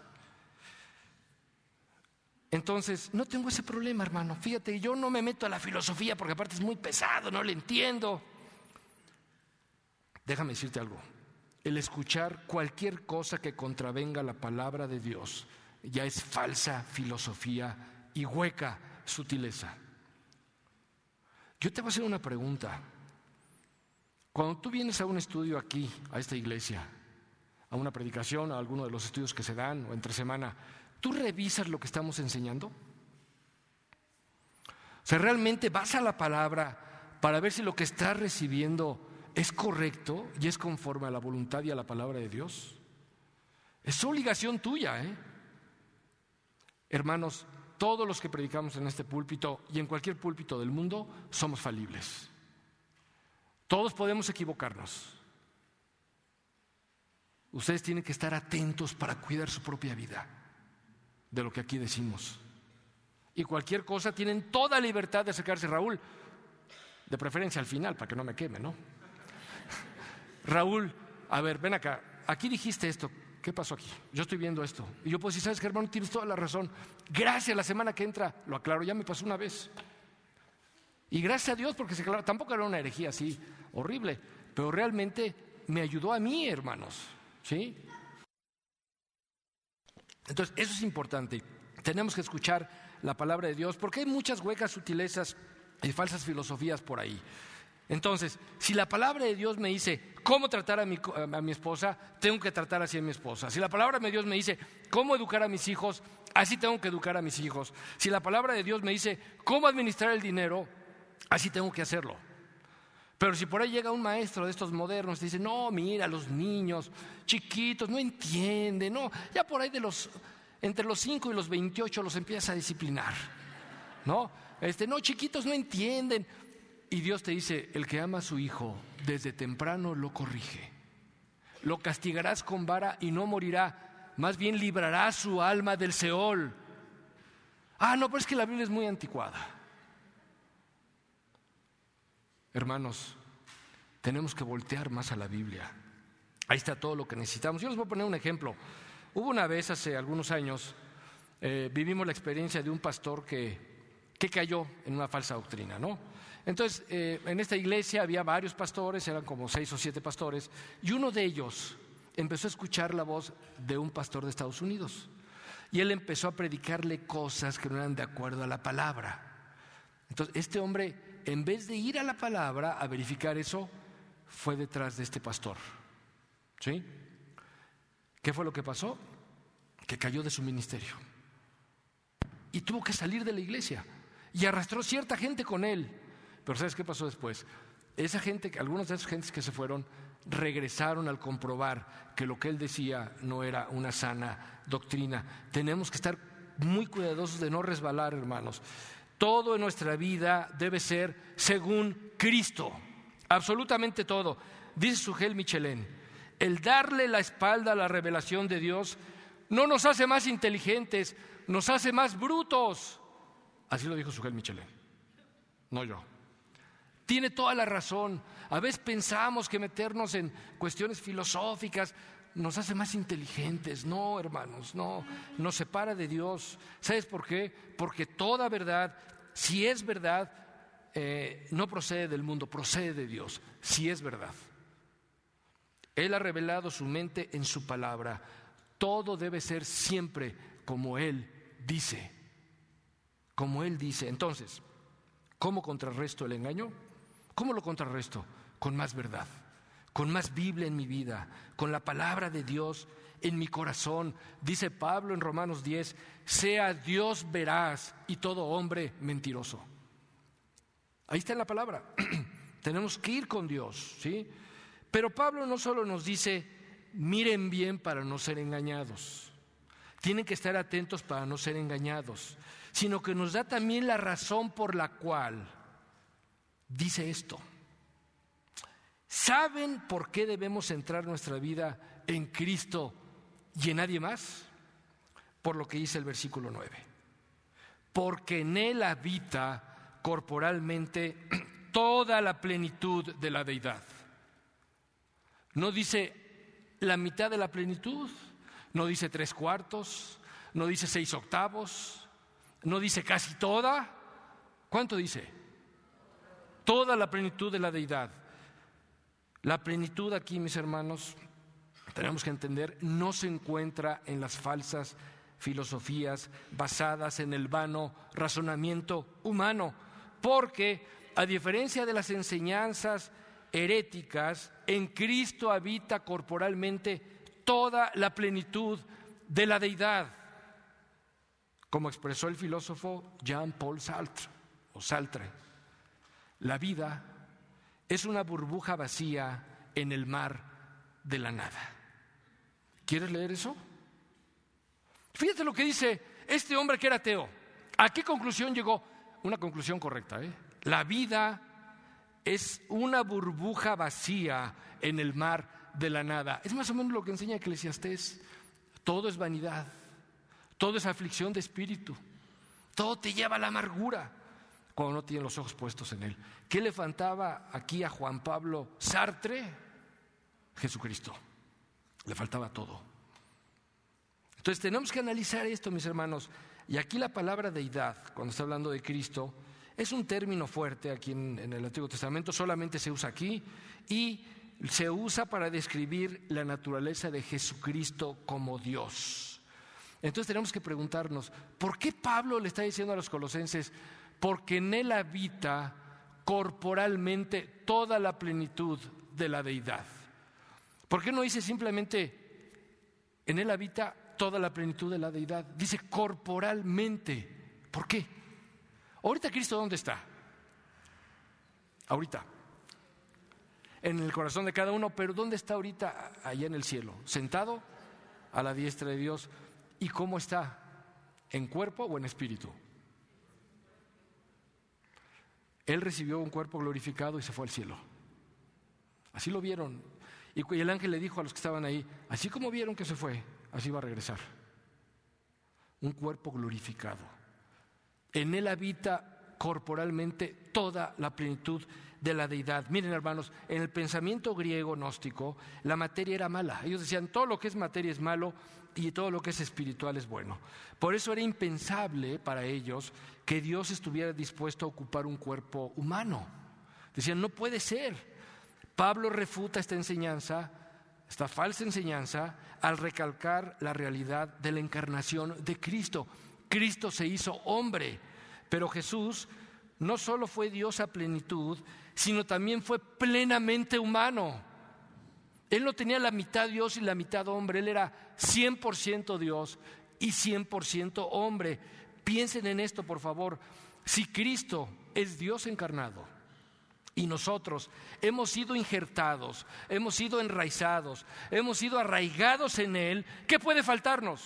[SPEAKER 1] Entonces, no tengo ese problema, hermano. Fíjate, yo no me meto a la filosofía porque aparte es muy pesado, no le entiendo. Déjame decirte algo. El escuchar cualquier cosa que contravenga la palabra de Dios ya es falsa filosofía y hueca sutileza. Yo te voy a hacer una pregunta. Cuando tú vienes a un estudio aquí, a esta iglesia, a una predicación, a alguno de los estudios que se dan o entre semana, ¿tú revisas lo que estamos enseñando? O sea, ¿realmente vas a la palabra para ver si lo que estás recibiendo es correcto y es conforme a la voluntad y a la palabra de Dios? Es obligación tuya, ¿eh? Hermanos, todos los que predicamos en este púlpito y en cualquier púlpito del mundo somos falibles. Todos podemos equivocarnos. Ustedes tienen que estar atentos para cuidar su propia vida de lo que aquí decimos. Y cualquier cosa tienen toda libertad de acercarse. Raúl, de preferencia al final, para que no me queme, ¿no? Raúl, a ver, ven acá, aquí dijiste esto, ¿qué pasó aquí? Yo estoy viendo esto. Y yo puedo decir, ¿sabes qué, hermano? Tienes toda la razón. Gracias, la semana que entra, lo aclaro, ya me pasó una vez. Y gracias a Dios, porque se aclaró, tampoco era una herejía así horrible, pero realmente me ayudó a mí, hermanos, ¿sí? Entonces, eso es importante. Tenemos que escuchar la palabra de Dios, porque hay muchas huecas sutilezas y falsas filosofías por ahí. Entonces, si la palabra de Dios me dice cómo tratar a mi, a mi esposa, tengo que tratar así a mi esposa. Si la palabra de Dios me dice cómo educar a mis hijos, así tengo que educar a mis hijos. Si la palabra de Dios me dice cómo administrar el dinero, así tengo que hacerlo. Pero si por ahí llega un maestro de estos modernos y dice, no, mira, los niños chiquitos no entienden, no, ya por ahí de los entre los cinco y los veintiocho los empiezas a disciplinar, ¿no? Este, no, chiquitos no entienden. Y Dios te dice, el que ama a su hijo desde temprano lo corrige. Lo castigarás con vara y no morirá, más bien librará su alma del Seol. Ah, no, pero es que la Biblia es muy anticuada. Hermanos, tenemos que voltear más a la Biblia. Ahí está todo lo que necesitamos. Yo les voy a poner un ejemplo. Hubo una vez, hace algunos años, eh, vivimos la experiencia de un pastor que, que cayó en una falsa doctrina, ¿no? Entonces, eh, en esta iglesia había varios pastores, eran como seis o siete pastores, y uno de ellos empezó a escuchar la voz de un pastor de Estados Unidos. Y él empezó a predicarle cosas que no eran de acuerdo a la palabra. Entonces, este hombre, en vez de ir a la palabra a verificar eso, fue detrás de este pastor. ¿Sí? ¿Qué fue lo que pasó? Que cayó de su ministerio. Y tuvo que salir de la iglesia. Y arrastró cierta gente con él. Pero ¿sabes qué pasó después? esa gente, algunas de esas gentes que se fueron, regresaron al comprobar que lo que él decía no era una sana doctrina. Tenemos que estar muy cuidadosos de no resbalar, hermanos. Todo en nuestra vida debe ser según Cristo, absolutamente todo. Dice Sugel Michelén, el darle la espalda a la revelación de Dios no nos hace más inteligentes, nos hace más brutos. Así lo dijo Sugel Michelén, no yo. Tiene toda la razón. A veces pensamos que meternos en cuestiones filosóficas nos hace más inteligentes. No, hermanos, no, nos separa de Dios. ¿Sabes por qué? Porque toda verdad, si es verdad, eh, no procede del mundo, procede de Dios, si es verdad. Él ha revelado su mente en su palabra. Todo debe ser siempre como Él dice, como Él dice. Entonces, ¿cómo contrarresto el engaño? ¿Cómo lo contrarresto? Con más verdad, con más Biblia en mi vida, con la palabra de Dios en mi corazón. Dice Pablo en Romanos diez, sea Dios veraz y todo hombre mentiroso. Ahí está en la palabra. Tenemos que ir con Dios, ¿sí? Pero Pablo no solo nos dice, miren bien para no ser engañados, tienen que estar atentos para no ser engañados, sino que nos da también la razón por la cual dice esto. ¿Saben por qué debemos centrar nuestra vida en Cristo y en nadie más? Por lo que dice el versículo nueve. Porque en Él habita corporalmente toda la plenitud de la deidad. No dice la mitad de la plenitud, no dice tres cuartos, no dice seis octavos, no dice casi toda. ¿Cuánto dice? Toda la plenitud de la deidad. La plenitud aquí, mis hermanos, tenemos que entender, no se encuentra en las falsas filosofías basadas en el vano razonamiento humano, porque a diferencia de las enseñanzas heréticas, en Cristo habita corporalmente toda la plenitud de la deidad, como expresó el filósofo Jean-Paul Sartre, o Sartre. La vida es una burbuja vacía en el mar de la nada. ¿Quieres leer eso? Fíjate lo que dice este hombre que era ateo. ¿A qué conclusión llegó? Una conclusión correcta, ¿eh? La vida es una burbuja vacía en el mar de la nada. Es más o menos lo que enseña Eclesiastés. Todo es vanidad, todo es aflicción de espíritu, todo te lleva a la amargura cuando no tienes los ojos puestos en Él. ¿Qué le faltaba aquí a Juan Pablo Sartre? Jesucristo. Le faltaba todo. Entonces tenemos que analizar esto, mis hermanos. Y aquí la palabra deidad, cuando está hablando de Cristo, es un término fuerte aquí en, en el Antiguo Testamento, solamente se usa aquí y se usa para describir la naturaleza de Jesucristo como Dios. Entonces tenemos que preguntarnos, ¿por qué Pablo le está diciendo a los colosenses? Porque en Él habita corporalmente toda la plenitud de la deidad. ¿Por qué no dice simplemente en Él habita toda la plenitud de la deidad? Dice corporalmente. ¿Por qué? Ahorita Cristo, ¿dónde está? Ahorita. En el corazón de cada uno, pero ¿dónde está ahorita? Allá en el cielo, sentado a la diestra de Dios. ¿Y cómo está? ¿En cuerpo o en espíritu? Él recibió un cuerpo glorificado y se fue al cielo. Así lo vieron. Y el ángel le dijo a los que estaban ahí, así como vieron que se fue, así va a regresar. Un cuerpo glorificado. En Él habita corporalmente toda la plenitud de la deidad. Miren, hermanos, en el pensamiento griego gnóstico, la materia era mala. Ellos decían, todo lo que es materia es malo y todo lo que es espiritual es bueno. Por eso era impensable para ellos que Dios estuviera dispuesto a ocupar un cuerpo humano. Decían, no puede ser. Pablo refuta esta enseñanza, esta falsa enseñanza, al recalcar la realidad de la encarnación de Cristo. Cristo se hizo hombre, pero Jesús no solo fue Dios a plenitud, sino también fue plenamente humano. Él no tenía la mitad Dios y la mitad hombre, Él era cien por ciento Dios y cien por ciento hombre. Piensen en esto, por favor. Si Cristo es Dios encarnado, y nosotros hemos sido injertados, hemos sido enraizados, hemos sido arraigados en Él, ¿qué puede faltarnos?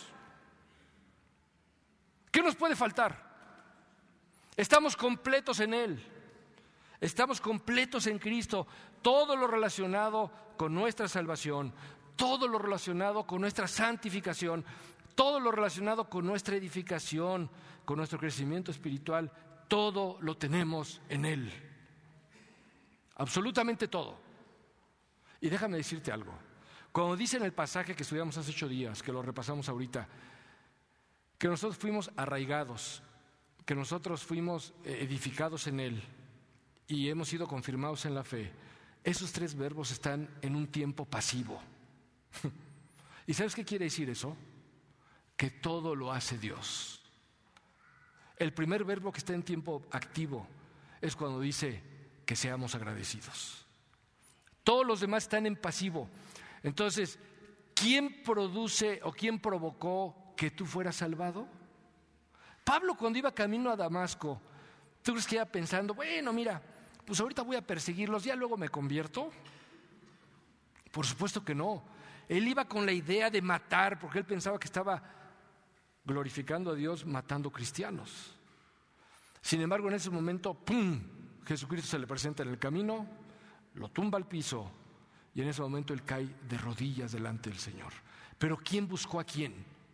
[SPEAKER 1] ¿Qué nos puede faltar? Estamos completos en Él, estamos completos en Cristo. Todo lo relacionado con nuestra salvación, todo lo relacionado con nuestra santificación, todo lo relacionado con nuestra edificación, con nuestro crecimiento espiritual, todo lo tenemos en Él. Absolutamente todo. Y déjame decirte algo. Cuando dice en el pasaje que estudiamos hace ocho días, que lo repasamos ahorita, que nosotros fuimos arraigados, que nosotros fuimos edificados en Él y hemos sido confirmados en la fe, esos tres verbos están en un tiempo pasivo. ¿Y sabes qué quiere decir eso? Que todo lo hace Dios. El primer verbo que está en tiempo activo es cuando dice que seamos agradecidos. Todos los demás están en pasivo. Entonces, ¿quién produce o quién provocó que tú fueras salvado? Pablo, cuando iba camino a Damasco, ¿tú crees que iba pensando, bueno, mira, pues ahorita voy a perseguirlos, ya luego me convierto? Por supuesto que no. Él iba con la idea de matar, porque él pensaba que estaba glorificando a Dios matando cristianos. Sin embargo, en ese momento, ¡pum!, Jesucristo se le presenta en el camino, lo tumba al piso y en ese momento él cae de rodillas delante del Señor. Pero ¿quién buscó a quién?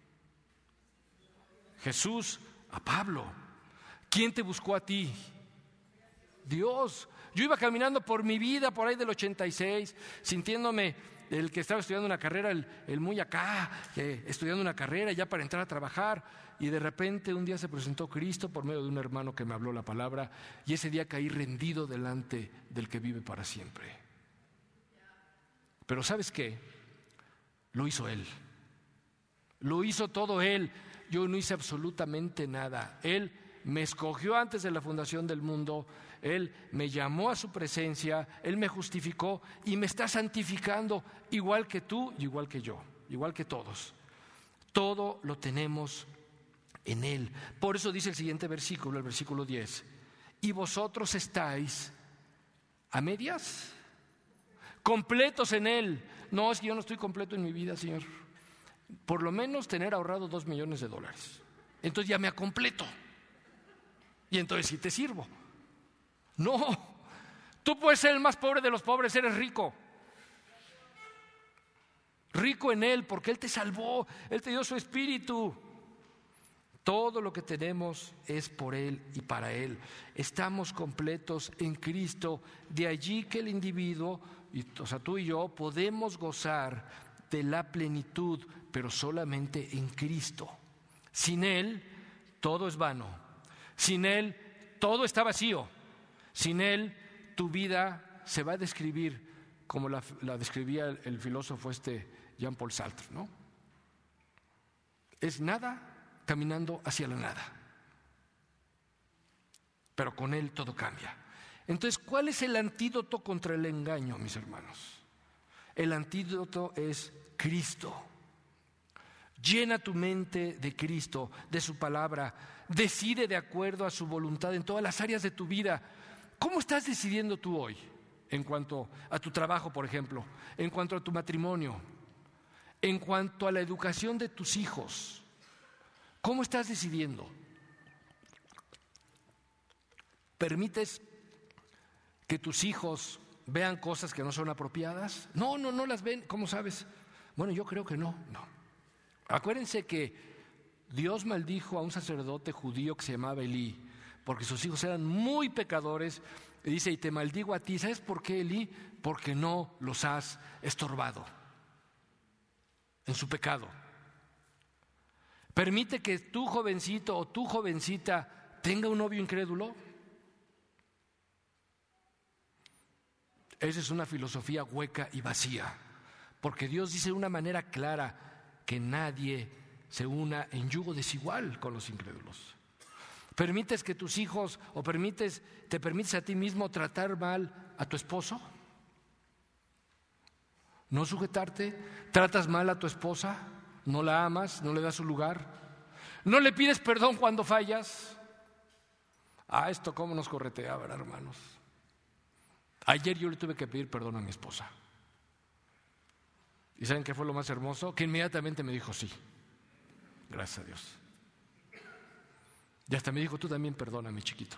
[SPEAKER 1] Jesús a Pablo. ¿Quién te buscó a ti? Dios. Yo iba caminando por mi vida por ahí del ochenta y seis, sintiéndome el que estaba estudiando una carrera, el, el muy acá, eh, estudiando una carrera ya para entrar a trabajar, y de repente un día se presentó Cristo por medio de un hermano que me habló la palabra, y ese día caí rendido delante del que vive para siempre. Pero ¿sabes qué? Lo hizo Él. Lo hizo todo Él. Yo no hice absolutamente nada. Él me escogió antes de la fundación del mundo. Él me llamó a su presencia, Él me justificó y me está santificando, igual que tú y igual que yo, igual que todos. Todo lo tenemos en Él. Por eso dice el siguiente versículo, el versículo diez: y vosotros estáis a medias, completos en Él. No, es que yo no estoy completo en mi vida, Señor. Por lo menos tener ahorrado dos millones de dólares. Entonces ya me completo. Y entonces sí te sirvo. No, tú puedes ser el más pobre de los pobres, eres rico. Rico en Él, porque Él te salvó, Él te dio su espíritu. Todo lo que tenemos es por Él y para Él. Estamos completos en Cristo. De allí que el individuo, o sea, tú y yo, podemos gozar de la plenitud, pero solamente en Cristo. Sin Él, todo es vano. Sin Él, todo está vacío. Sin Él, tu vida se va a describir como la, la describía el, el filósofo este Jean-Paul Sartre, ¿no? Es nada caminando hacia la nada. Pero con Él todo cambia. Entonces, ¿cuál es el antídoto contra el engaño, mis hermanos? El antídoto es Cristo. Llena tu mente de Cristo, de su palabra. Decide de acuerdo a su voluntad en todas las áreas de tu vida. ¿Cómo estás decidiendo tú hoy? En cuanto a tu trabajo, por ejemplo, en cuanto a tu matrimonio, en cuanto a la educación de tus hijos. ¿Cómo estás decidiendo? ¿Permites que tus hijos vean cosas que no son apropiadas? No, no, no las ven. ¿Cómo sabes? Bueno, yo creo que no, no. Acuérdense que Dios maldijo a un sacerdote judío que se llamaba Elí, porque sus hijos eran muy pecadores. Y dice, y te maldigo a ti. ¿Sabes por qué, Elí? Porque no los has estorbado en su pecado. ¿Permite que tu jovencito o tu jovencita tenga un novio incrédulo? Esa es una filosofía hueca y vacía, porque Dios dice de una manera clara que nadie se una en yugo desigual con los incrédulos. ¿Permites que tus hijos o permites, te permites a ti mismo tratar mal a tu esposo? ¿No sujetarte? ¿Tratas mal a tu esposa? ¿No la amas? ¿No le das su lugar? ¿No le pides perdón cuando fallas? Ah, esto cómo nos corretea, ¿verdad, hermanos? Ayer yo le tuve que pedir perdón a mi esposa. ¿Y saben qué fue lo más hermoso? Que inmediatamente me dijo sí. Gracias a Dios. Y hasta me dijo, tú también perdóname, chiquito.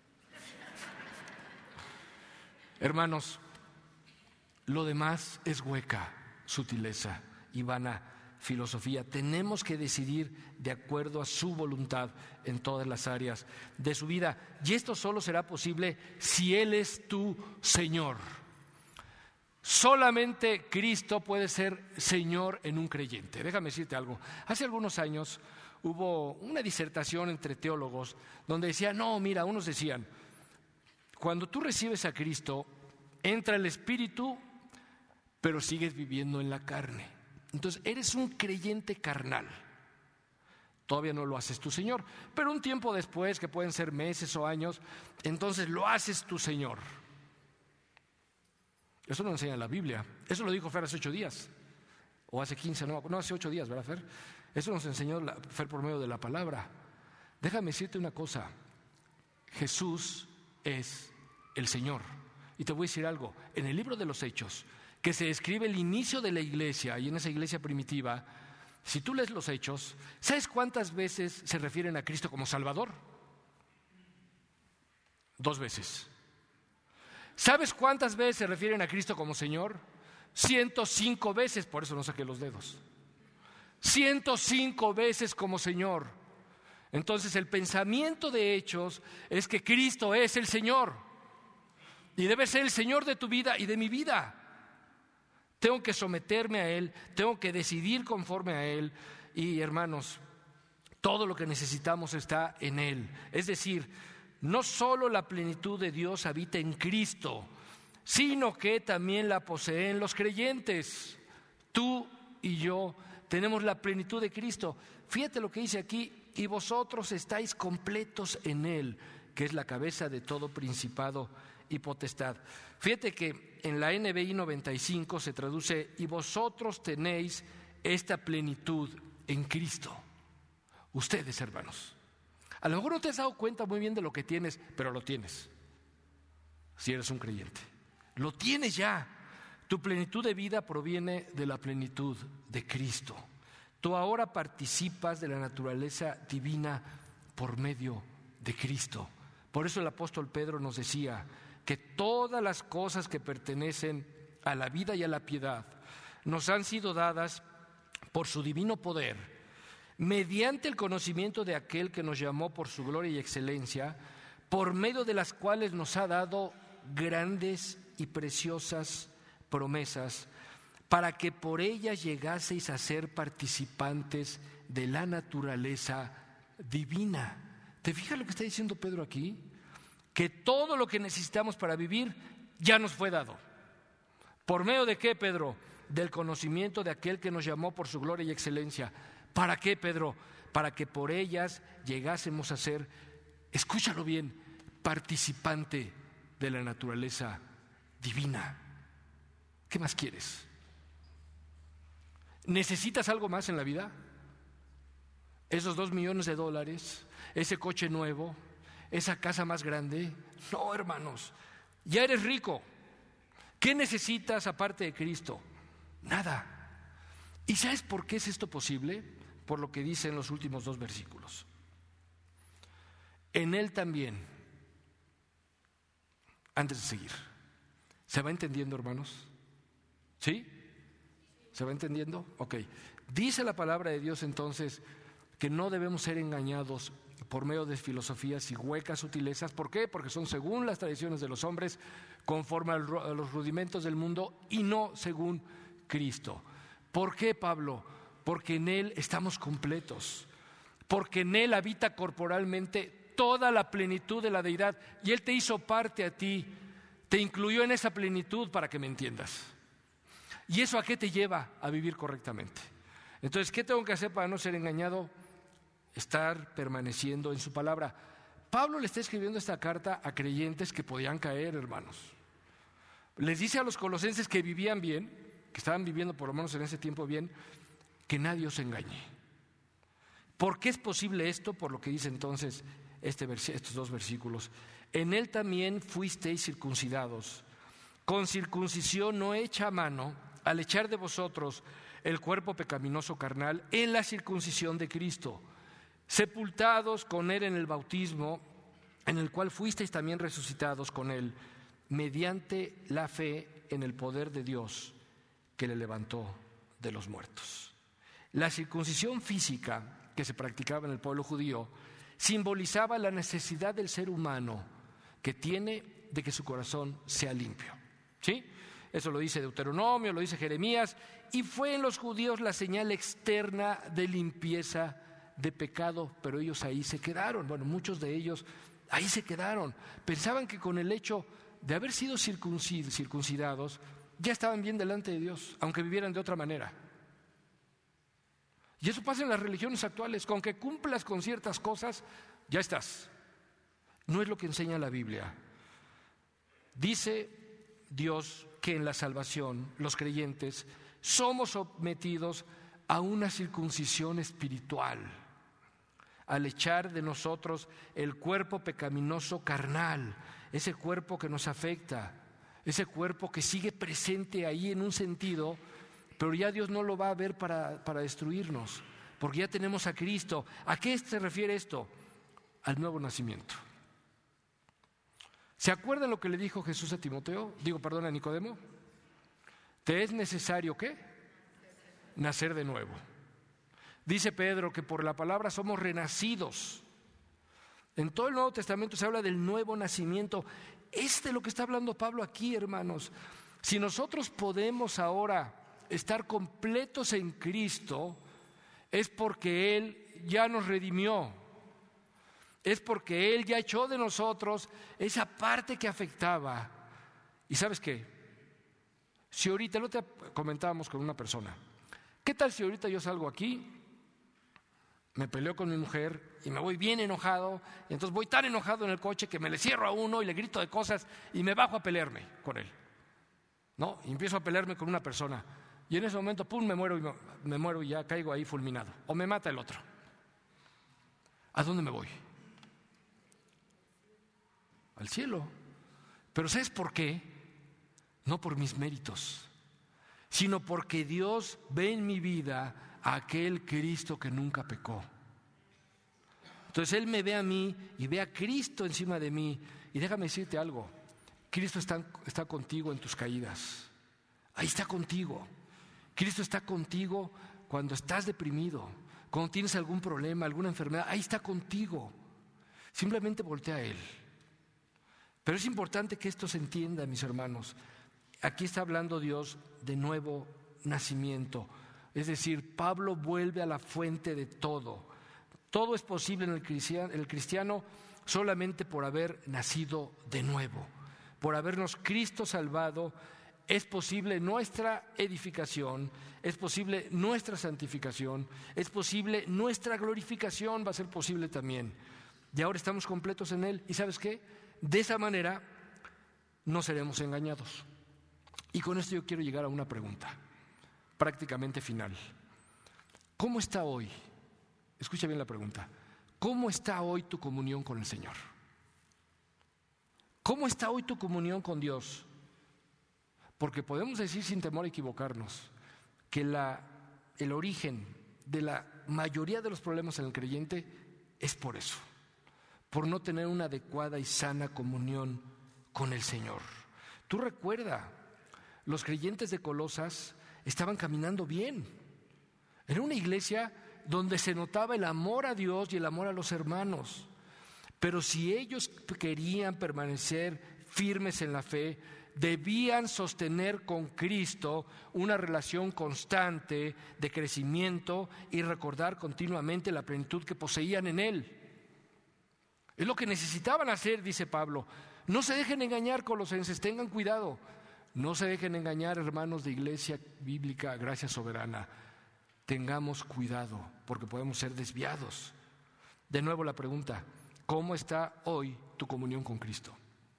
[SPEAKER 1] Hermanos, lo demás es hueca sutileza y vana filosofía. Tenemos que decidir de acuerdo a su voluntad en todas las áreas de su vida. Y esto solo será posible si Él es tu Señor. Solamente Cristo puede ser Señor en un creyente. Déjame decirte algo. Hace algunos años hubo una disertación entre teólogos donde decían, no, mira, unos decían, cuando tú recibes a Cristo, entra el Espíritu, pero sigues viviendo en la carne. Entonces eres un creyente carnal. Todavía no lo haces tu Señor, pero un tiempo después, que pueden ser meses o años, entonces lo haces tu Señor. Eso no enseña la Biblia. Eso lo dijo Fer hace ocho días, o hace quince, no, no hace ocho días, ¿verdad, Fer? Eso nos enseñó la, Fer por medio de la palabra. Déjame decirte una cosa, Jesús es el Señor. Y te voy a decir algo, en el libro de los Hechos, que se describe el inicio de la iglesia, y en esa iglesia primitiva, si tú lees los Hechos, ¿sabes cuántas veces se refieren a Cristo como Salvador? Dos veces. ¿Sabes cuántas veces se refieren a Cristo como Señor? ciento cinco veces, por eso no saqué los dedos. ciento cinco veces como Señor. Entonces el pensamiento de Hechos es que Cristo es el Señor y debe ser el Señor de tu vida y de mi vida. Tengo que someterme a Él, tengo que decidir conforme a Él y, hermanos, todo lo que necesitamos está en Él. Es decir, no solo la plenitud de Dios habita en Cristo, sino que también la poseen los creyentes. Tú y yo tenemos la plenitud de Cristo. Fíjate lo que dice aquí, y vosotros estáis completos en Él, que es la cabeza de todo principado y potestad. Fíjate que en la N B I noventa y cinco se traduce, y vosotros tenéis esta plenitud en Cristo. Ustedes, hermanos. A lo mejor no te has dado cuenta muy bien de lo que tienes, pero lo tienes. Si eres un creyente, lo tienes ya. Tu plenitud de vida proviene de la plenitud de Cristo. Tú ahora participas de la naturaleza divina por medio de Cristo. Por eso el apóstol Pedro nos decía que todas las cosas que pertenecen a la vida y a la piedad nos han sido dadas por su divino poder, mediante el conocimiento de aquel que nos llamó por su gloria y excelencia, por medio de las cuales nos ha dado grandes y preciosas promesas, para que por ellas llegaseis a ser participantes de la naturaleza divina. ¿Te fijas lo que está diciendo Pedro aquí? Que todo lo que necesitamos para vivir ya nos fue dado. ¿Por medio de qué, Pedro? Del conocimiento de aquel que nos llamó por su gloria y excelencia. ¿Para qué, Pedro? Para que por ellas llegásemos a ser, escúchalo bien, participante de la naturaleza divina. ¿Qué más quieres? ¿Necesitas algo más en la vida? ¿Esos dos millones de dólares? ¿Ese coche nuevo? ¿Esa casa más grande? No, hermanos, ya eres rico. ¿Qué necesitas aparte de Cristo? Nada. ¿Y sabes por qué es esto posible? Por lo que dice en los últimos dos versículos. En Él también, antes de seguir, ¿se va entendiendo, hermanos? ¿Sí? ¿Se va entendiendo? Ok. Dice la palabra de Dios entonces que no debemos ser engañados por medio de filosofías y huecas sutilezas. ¿Por qué? Porque son según las tradiciones de los hombres, conforme a los rudimentos del mundo y no según Cristo. ¿Por qué, Pablo? Porque en Él estamos completos, porque en Él habita corporalmente toda la plenitud de la deidad y Él te hizo parte a ti, te incluyó en esa plenitud, para que me entiendas. ¿Y eso a qué te lleva? A vivir correctamente. Entonces, ¿qué tengo que hacer para no ser engañado? Estar permaneciendo en su palabra. Pablo le está escribiendo esta carta a creyentes que podían caer, hermanos. Les dice a los colosenses que vivían bien, que estaban viviendo por lo menos en ese tiempo bien, que nadie os engañe. ¿Por qué es posible esto? Por lo que dice entonces este vers- estos dos versículos. En Él también fuisteis circuncidados con circuncisión no hecha a mano, al echar de vosotros el cuerpo pecaminoso carnal en la circuncisión de Cristo, sepultados con Él en el bautismo, en el cual fuisteis también resucitados con Él, mediante la fe en el poder de Dios que le levantó de los muertos. La circuncisión física que se practicaba en el pueblo judío simbolizaba la necesidad del ser humano que tiene de que su corazón sea limpio. ¿Sí? Eso lo dice Deuteronomio, lo dice Jeremías, y fue en los judíos la señal externa de limpieza de pecado, pero ellos ahí se quedaron. Bueno, muchos de ellos ahí se quedaron. Pensaban que con el hecho de haber sido circuncid- circuncidados ya estaban bien delante de Dios, aunque vivieran de otra manera. Y eso pasa en las religiones actuales. Con que cumplas con ciertas cosas, ya estás. No es lo que enseña la Biblia. Dice Dios que en la salvación los creyentes somos sometidos a una circuncisión espiritual, al echar de nosotros el cuerpo pecaminoso carnal, ese cuerpo que nos afecta, ese cuerpo que sigue presente ahí en un sentido, pero ya Dios no lo va a ver para, para destruirnos, porque ya tenemos a Cristo. ¿A qué se refiere esto? Al nuevo nacimiento. ¿Se acuerdan lo que le dijo Jesús a Timoteo? Digo, perdón, a Nicodemo. ¿Te es necesario qué? Nacer de nuevo. Dice Pedro que por la palabra somos renacidos. En todo el Nuevo Testamento se habla del nuevo nacimiento. Es de lo que está hablando Pablo aquí, hermanos. Si nosotros podemos ahora estar completos en Cristo, es porque Él ya nos redimió. Es porque Él ya echó de nosotros esa parte que afectaba. ¿Y sabes qué? Si ahorita, lo te comentábamos con una persona, ¿qué tal si ahorita yo salgo aquí, me peleo con mi mujer y me voy bien enojado, y entonces voy tan enojado en el coche que me le cierro a uno y le grito de cosas y me bajo a pelearme con él? ¿No? Y empiezo a pelearme con una persona y en ese momento, pum, me muero y me, me muero y ya caigo ahí fulminado. O me mata el otro. ¿A dónde me voy? Al cielo. Pero ¿sabes por qué? No por mis méritos, sino porque Dios ve en mi vida a aquel Cristo que nunca pecó. Entonces Él me ve a mí y ve a Cristo encima de mí. Y déjame decirte algo, Cristo está, está contigo en tus caídas. Ahí está contigo. Cristo está contigo cuando estás deprimido, cuando tienes algún problema, alguna enfermedad. Ahí está contigo. Simplemente voltea a Él. Pero es importante que esto se entienda, mis hermanos. Aquí está hablando Dios de nuevo nacimiento. Es decir, Pablo vuelve a la fuente de todo. Todo es posible en el cristiano, el cristiano solamente por haber nacido de nuevo, por habernos Cristo salvado. Es posible nuestra edificación, es posible nuestra santificación, es posible nuestra glorificación, va a ser posible también. Y ahora estamos completos en Él. ¿Y sabes qué? De esa manera no seremos engañados. Y con esto yo quiero llegar a una pregunta prácticamente final. ¿Cómo está hoy? Escucha bien la pregunta. ¿Cómo está hoy tu comunión con el Señor? ¿Cómo está hoy tu comunión con Dios? Porque podemos decir sin temor a equivocarnos que la, el origen de la mayoría de los problemas en el creyente es por eso, por no tener una adecuada y sana comunión con el Señor. Tú recuerda, los creyentes de Colosas estaban caminando bien. Era una iglesia donde se notaba el amor a Dios y el amor a los hermanos. Pero si ellos querían permanecer firmes en la fe, debían sostener con Cristo una relación constante de crecimiento y recordar continuamente la plenitud que poseían en Él. Es lo que necesitaban hacer, dice Pablo. No se dejen engañar, colosenses, tengan cuidado. No se dejen engañar, hermanos de Iglesia Bíblica Gracia Soberana. Tengamos cuidado, porque podemos ser desviados. De nuevo la pregunta, ¿cómo está hoy tu comunión con Cristo?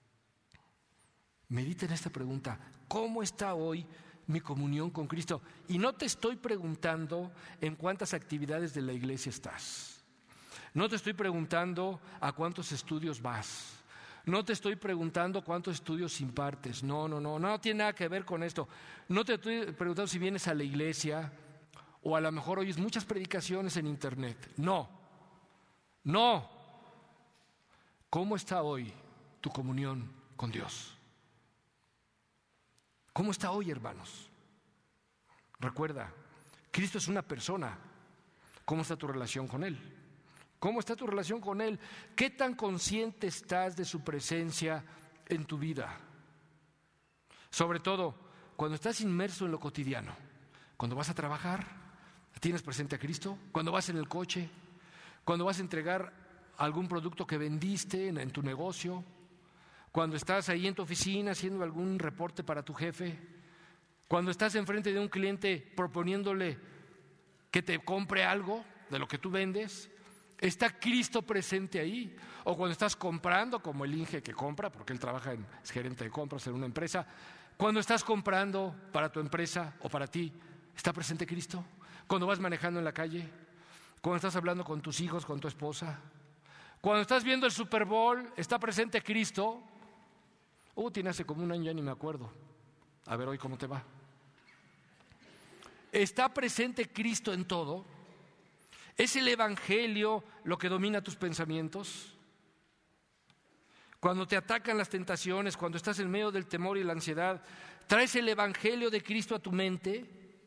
[SPEAKER 1] Medita en esta pregunta, ¿cómo está hoy mi comunión con Cristo? Y no te estoy preguntando en cuántas actividades de la iglesia estás. No te estoy preguntando a cuántos estudios vas. No te estoy preguntando cuántos estudios impartes, no, no, no, no tiene nada que ver con esto. No te estoy preguntando si vienes a la iglesia o a lo mejor oyes muchas predicaciones en internet. No, no. ¿Cómo está hoy tu comunión con Dios? ¿Cómo está hoy, hermanos? Recuerda, Cristo es una persona. ¿Cómo está tu relación con Él? ¿Cómo está tu relación con Él? ¿Qué tan consciente estás de su presencia en tu vida? Sobre todo, cuando estás inmerso en lo cotidiano, cuando vas a trabajar, ¿tienes presente a Cristo? Cuando vas en el coche, cuando vas a entregar algún producto que vendiste en, en tu negocio, cuando estás ahí en tu oficina haciendo algún reporte para tu jefe, cuando estás enfrente de un cliente proponiéndole que te compre algo de lo que tú vendes, ¿está Cristo presente ahí? O cuando estás comprando, como el Inge que compra, porque él trabaja en, es gerente de compras en una empresa, cuando estás comprando para tu empresa o para ti, ¿está presente Cristo? Cuando vas manejando en la calle, cuando estás hablando con tus hijos, con tu esposa, cuando estás viendo el Super Bowl, ¿está presente Cristo? Uh, tiene hace como un año, ya ni me acuerdo. A ver hoy cómo te va. ¿Está presente Cristo en todo? ¿Es el Evangelio lo que domina tus pensamientos? Cuando te atacan las tentaciones, cuando estás en medio del temor y la ansiedad, ¿traes el Evangelio de Cristo a tu mente?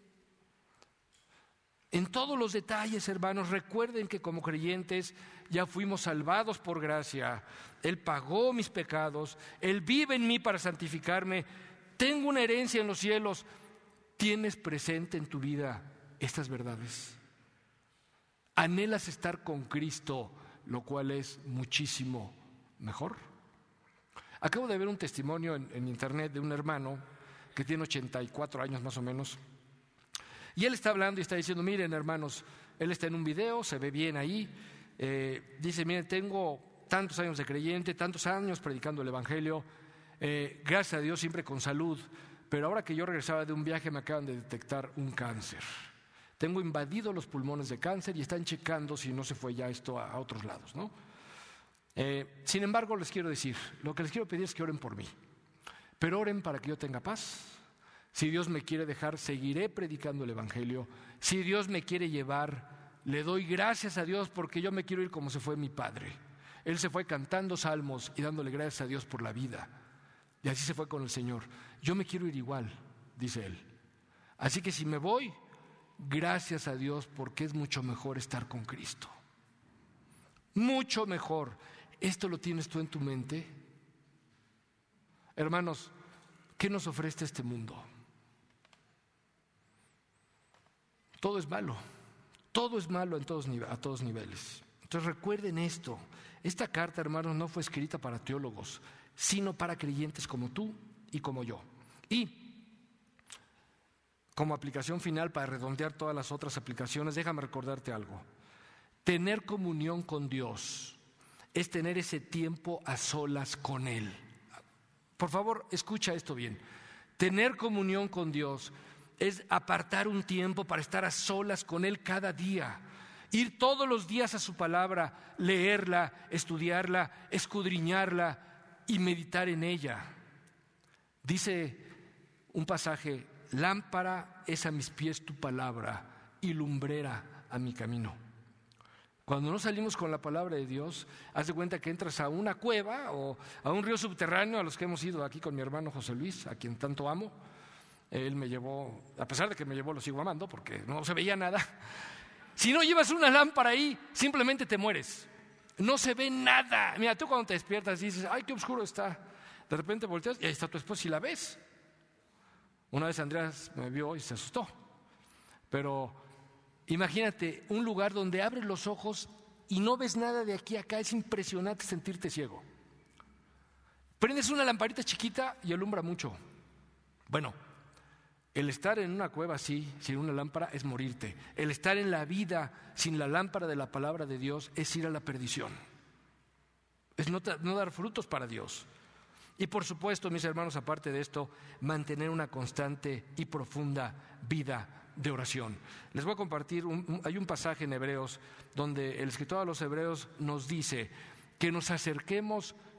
[SPEAKER 1] En todos los detalles, hermanos, recuerden que como creyentes ya fuimos salvados por gracia. Él pagó mis pecados, Él vive en mí para santificarme. Tengo una herencia en los cielos. ¿Tienes presente en tu vida estas verdades? ¿Anhelas estar con Cristo, lo cual es muchísimo mejor? Acabo de ver un testimonio en, en internet de un hermano que tiene ochenta y cuatro años más o menos. Y él está hablando y está diciendo, miren hermanos, él está en un video, se ve bien ahí, eh, dice, miren, tengo tantos años de creyente, tantos años predicando el Evangelio, eh, gracias a Dios siempre con salud, pero ahora que yo regresaba de un viaje me acaban de detectar un cáncer. Tengo invadido los pulmones de cáncer y están checando si no se fue ya esto a, a otros lados, ¿no? Eh, sin embargo, les quiero decir, lo que les quiero pedir es que oren por mí, pero oren para que yo tenga paz. Si Dios me quiere dejar, seguiré predicando el Evangelio. Si Dios me quiere llevar, le doy gracias a Dios porque yo me quiero ir como se fue mi padre. Él se fue cantando salmos y dándole gracias a Dios por la vida. Y así se fue con el Señor. Yo me quiero ir igual, dice él. Así que si me voy, gracias a Dios porque es mucho mejor estar con Cristo. Mucho mejor. ¿Esto lo tienes tú en tu mente? Hermanos, ¿qué nos ofrece este mundo? Todo es malo, todo es malo en todos, a todos niveles. Entonces recuerden esto, esta carta, hermanos, no fue escrita para teólogos, sino para creyentes como tú y como yo. Y como aplicación final, para redondear todas las otras aplicaciones, déjame recordarte algo. Tener comunión con Dios es tener ese tiempo a solas con Él. Por favor, escucha esto bien. Tener comunión con Dios es apartar un tiempo para estar a solas con Él cada día. Ir todos los días a su palabra, leerla, estudiarla, escudriñarla y meditar en ella. Dice un pasaje, lámpara es a mis pies tu palabra y lumbrera a mi camino. Cuando no salimos con la palabra de Dios, haz de cuenta que entras a una cueva o a un río subterráneo, a los que hemos ido aquí con mi hermano José Luis, a quien tanto amo. Él me llevó, a pesar de que me llevó, lo sigo amando porque no se veía nada. Si no llevas una lámpara ahí, simplemente te mueres. No se ve nada. Mira, tú cuando te despiertas dices, ay, qué oscuro está. De repente volteas y ahí está tu esposa y la ves. Una vez Andrés me vio y se asustó. Pero imagínate un lugar donde abres los ojos y no ves nada de aquí a acá. Es impresionante sentirte ciego. Prendes una lamparita chiquita y alumbra mucho. Bueno, el estar en una cueva así, sin una lámpara, es morirte. El estar en la vida sin la lámpara de la palabra de Dios es ir a la perdición. Es no, no dar frutos para Dios. Y por supuesto, mis hermanos, aparte de esto, mantener una constante y profunda vida de oración. Les voy a compartir, un, hay un pasaje en Hebreos donde el escritor a los Hebreos nos dice que nos acerquemos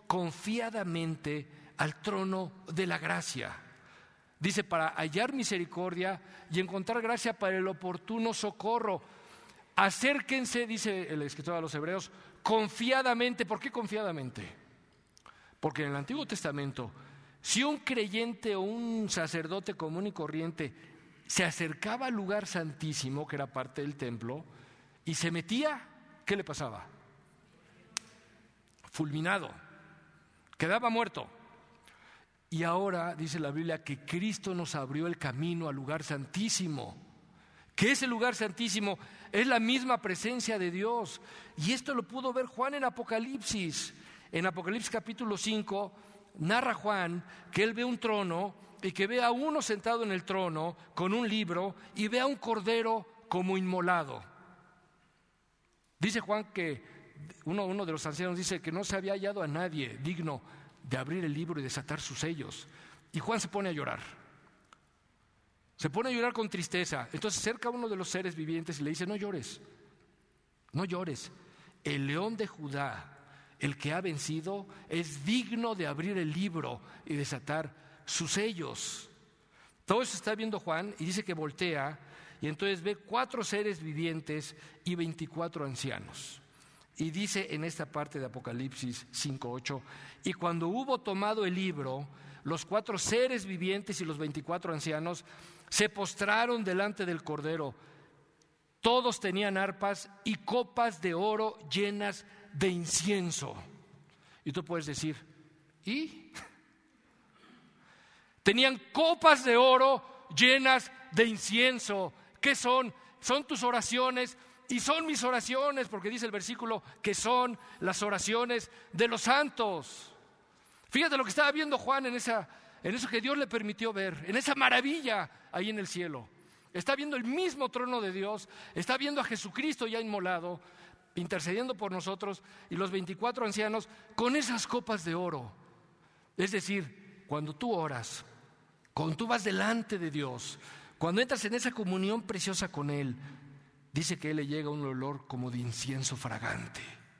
[SPEAKER 1] confiadamente al trono de la gracia. Dice, para hallar misericordia y encontrar gracia para el oportuno socorro. Acérquense, dice el escritor a los Hebreos, confiadamente. ¿Por qué confiadamente? Porque en el Antiguo Testamento, si un creyente o un sacerdote común y corriente se acercaba al lugar santísimo, que era parte del templo, y se metía, ¿qué le pasaba? Fulminado, quedaba muerto. Y ahora dice la Biblia que Cristo nos abrió el camino al lugar santísimo. Que ese lugar santísimo es la misma presencia de Dios. Y esto lo pudo ver Juan en Apocalipsis. En Apocalipsis capítulo cinco narra Juan que él ve un trono y que ve a uno sentado en el trono con un libro y ve a un cordero como inmolado. Dice Juan que uno, uno de los ancianos dice que no se había hallado a nadie digno de abrir el libro y desatar sus sellos. Y Juan se pone a llorar. Se pone a llorar con tristeza. Entonces se acerca a uno de los seres vivientes y le dice, no llores, no llores. El león de Judá, el que ha vencido, es digno de abrir el libro y desatar sus sellos. Todo eso está viendo Juan y dice que voltea y entonces ve cuatro seres vivientes y veinticuatro ancianos. Y dice en esta parte de Apocalipsis cinco ocho, y cuando hubo tomado el libro, los cuatro seres vivientes y los veinticuatro ancianos se postraron delante del Cordero. Todos tenían arpas y copas de oro llenas de incienso. Y tú puedes decir, ¿y? Tenían copas de oro llenas de incienso. ¿Qué son? Son tus oraciones. Y son mis oraciones, porque dice el versículo que son las oraciones de los santos. Fíjate lo que estaba viendo Juan en, esa, en eso que Dios le permitió ver, en esa maravilla ahí en el cielo. Está viendo el mismo trono de Dios, está viendo a Jesucristo ya inmolado, intercediendo por nosotros, y los veinticuatro ancianos con esas copas de oro. Es decir, cuando tú oras, cuando tú vas delante de Dios, cuando entras en esa comunión preciosa con Él, dice que a Él le llega un olor como de incienso fragante.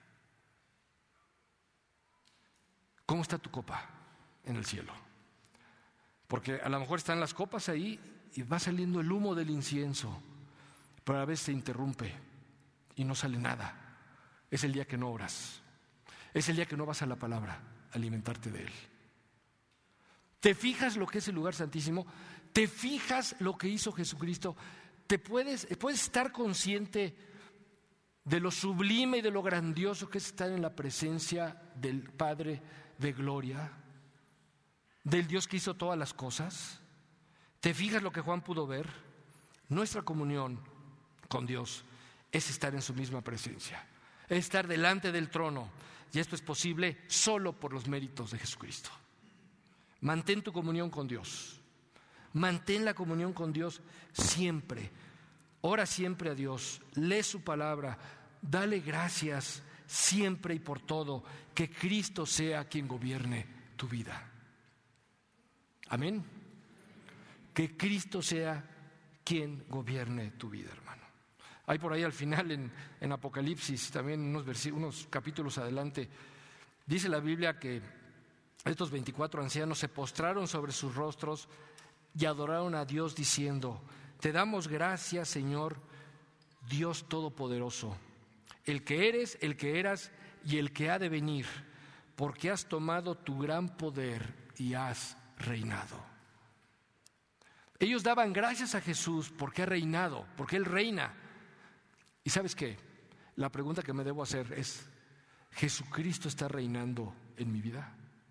[SPEAKER 1] ¿Cómo está tu copa en el cielo? Porque a lo mejor están las copas ahí y va saliendo el humo del incienso, pero a veces se interrumpe y no sale nada. Es el día que no oras, es el día que no vas a la palabra a alimentarte de Él. ¿Te fijas lo que es el lugar santísimo? ¿Te fijas lo que hizo Jesucristo? ¿Te puedes, puedes estar consciente de lo sublime y de lo grandioso que es estar en la presencia del Padre de gloria, del Dios que hizo todas las cosas? ¿Te fijas lo que Juan pudo ver? Nuestra comunión con Dios es estar en su misma presencia, es estar delante del trono, y esto es posible solo por los méritos de Jesucristo. Mantén tu comunión con Dios. Mantén la comunión con Dios siempre. Ora siempre a Dios. Lee su palabra. Dale gracias siempre y por todo. Que Cristo sea quien gobierne tu vida. Amén. Que Cristo sea quien gobierne tu vida, hermano. Hay por ahí al final en, en Apocalipsis, también unos, unos capítulos adelante, dice la Biblia que estos veinticuatro ancianos se postraron sobre sus rostros y adoraron a Dios diciendo: te damos gracias, Señor, Dios Todopoderoso, el que eres, el que eras y el que ha de venir, porque has tomado tu gran poder y has reinado. Ellos daban gracias a Jesús porque ha reinado, porque Él reina. ¿Y sabes qué? La pregunta que me debo hacer es: ¿Jesucristo está reinando en mi vida?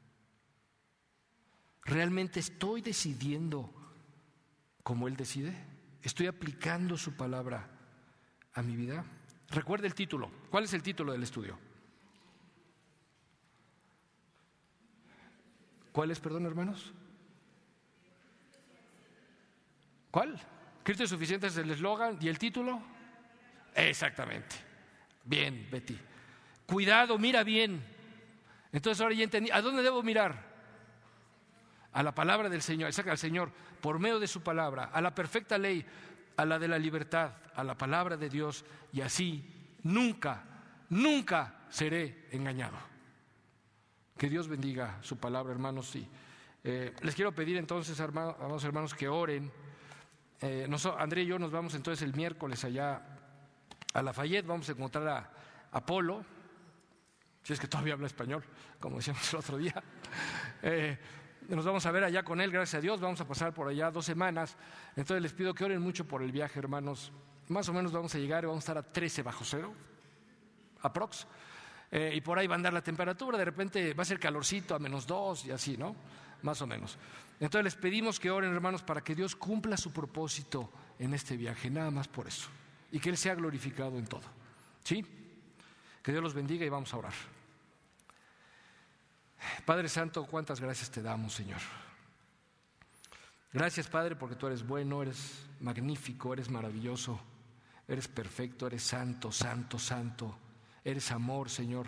[SPEAKER 1] ¿Realmente estoy decidiendo como Él decide? ¿Estoy aplicando su palabra a mi vida? Recuerda el título. ¿Cuál es el título del estudio? ¿Cuál es, perdón, hermanos? ¿Cuál? Cristo es suficiente es el eslogan. ¿Y el título? Exactamente. Bien, Betty. Cuidado, mira bien. Entonces ahora ya entendí. ¿A dónde debo mirar? A la palabra del Señor, saca al Señor por medio de su palabra, a la perfecta ley, a la de la libertad, a la palabra de Dios, y así nunca, nunca seré engañado. Que Dios bendiga su palabra, hermanos. Y eh, les quiero pedir entonces, hermanos, amados hermanos, que oren. Eh, nosotros, André y yo nos vamos entonces el miércoles allá a Lafayette, vamos a encontrar a Apolo, si es que todavía habla español, como decíamos el otro día. Eh, nos vamos a ver allá con él, gracias a Dios, vamos a pasar por allá dos semanas. Entonces les pido que oren mucho por el viaje, hermanos. Más o menos vamos a llegar y vamos a estar a trece bajo cero, aprox. Eh, y por ahí va a andar la temperatura, de repente va a ser calorcito a menos dos y así, ¿no? Más o menos. Entonces les pedimos que oren, hermanos, para que Dios cumpla su propósito en este viaje, nada más por eso. Y que Él sea glorificado en todo. ¿Sí? Que Dios los bendiga y vamos a orar. Padre Santo, cuántas gracias te damos, Señor. Gracias, Padre, porque tú eres bueno, eres magnífico, eres maravilloso, eres perfecto, eres santo, santo, santo. Eres amor, Señor.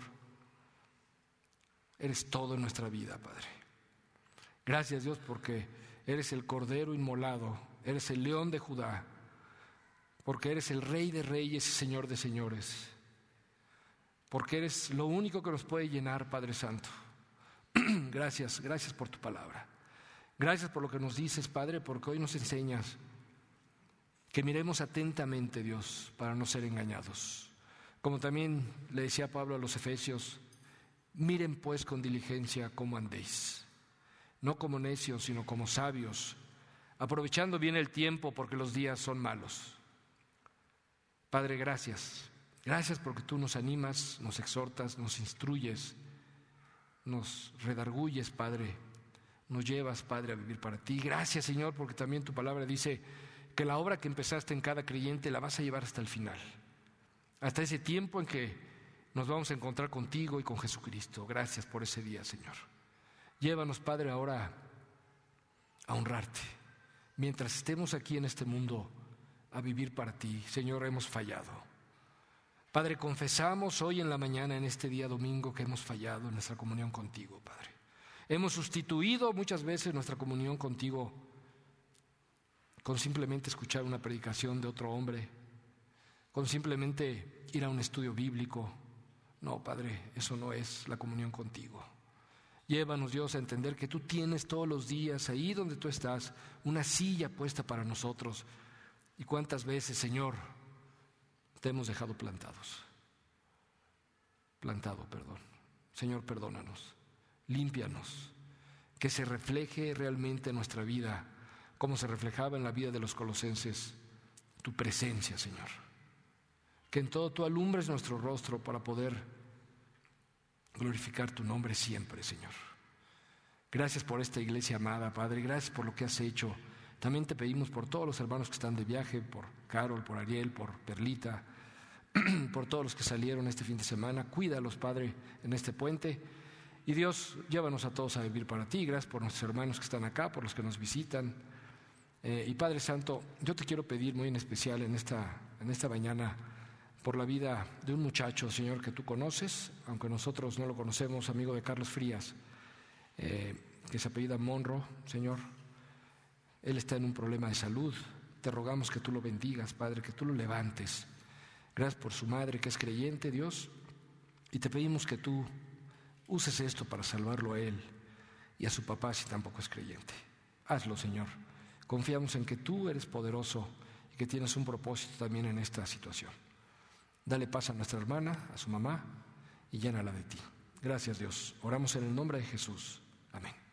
[SPEAKER 1] Eres todo en nuestra vida, Padre. Gracias, Dios, porque eres el Cordero inmolado, eres el León de Judá, porque eres el Rey de Reyes y Señor de Señores, porque eres lo único que nos puede llenar, Padre Santo. Gracias, gracias por tu palabra. Gracias por lo que nos dices, Padre, porque hoy nos enseñas que miremos atentamente, Dios, para no ser engañados. Como también le decía Pablo a los Efesios, miren pues con diligencia cómo andéis, no como necios, sino como sabios, aprovechando bien el tiempo porque los días son malos. Padre, gracias. Gracias porque tú nos animas, nos exhortas, nos instruyes, nos redarguyes, Padre, nos llevas, Padre, a vivir para ti. Gracias, Señor, porque también tu palabra dice que la obra que empezaste en cada creyente la vas a llevar hasta el final, hasta ese tiempo en que nos vamos a encontrar contigo y con Jesucristo. Gracias por ese día, Señor. Llévanos, Padre, ahora a honrarte. Mientras estemos aquí en este mundo a vivir para ti, Señor, hemos fallado. Padre, confesamos hoy en la mañana, en este día domingo, que hemos fallado en nuestra comunión contigo, Padre. Hemos sustituido muchas veces nuestra comunión contigo con simplemente escuchar una predicación de otro hombre, con simplemente ir a un estudio bíblico. No, Padre, eso no es la comunión contigo. Llévanos, Dios, a entender que tú tienes todos los días, ahí donde tú estás, una silla puesta para nosotros. Y cuántas veces, Señor, te hemos dejado plantados. Plantado, perdón. Señor, perdónanos, límpianos, que se refleje realmente en nuestra vida, como se reflejaba en la vida de los colosenses, tu presencia, Señor. Que en todo tú alumbres nuestro rostro para poder glorificar tu nombre siempre, Señor. Gracias por esta iglesia amada, Padre, gracias por lo que has hecho. También te pedimos por todos los hermanos que están de viaje, por Carol, por Ariel, por Perlita, por todos los que salieron este fin de semana. Cuídalos, Padre, en este puente. Y Dios, llévanos a todos a vivir para ti. Gracias por nuestros hermanos que están acá, por los que nos visitan. Eh, y Padre Santo, yo te quiero pedir muy en especial en esta, en esta mañana por la vida de un muchacho, Señor, que tú conoces, aunque nosotros no lo conocemos, amigo de Carlos Frías, eh, que se apellida Monroe, Señor. Él está en un problema de salud. Te rogamos que tú lo bendigas, Padre, que tú lo levantes. Gracias por su madre, que es creyente, Dios, y te pedimos que tú uses esto para salvarlo a él y a su papá si tampoco es creyente. Hazlo, Señor. Confiamos en que tú eres poderoso y que tienes un propósito también en esta situación. Dale paz a nuestra hermana, a su mamá, y llénala de ti. Gracias, Dios. Oramos en el nombre de Jesús. Amén.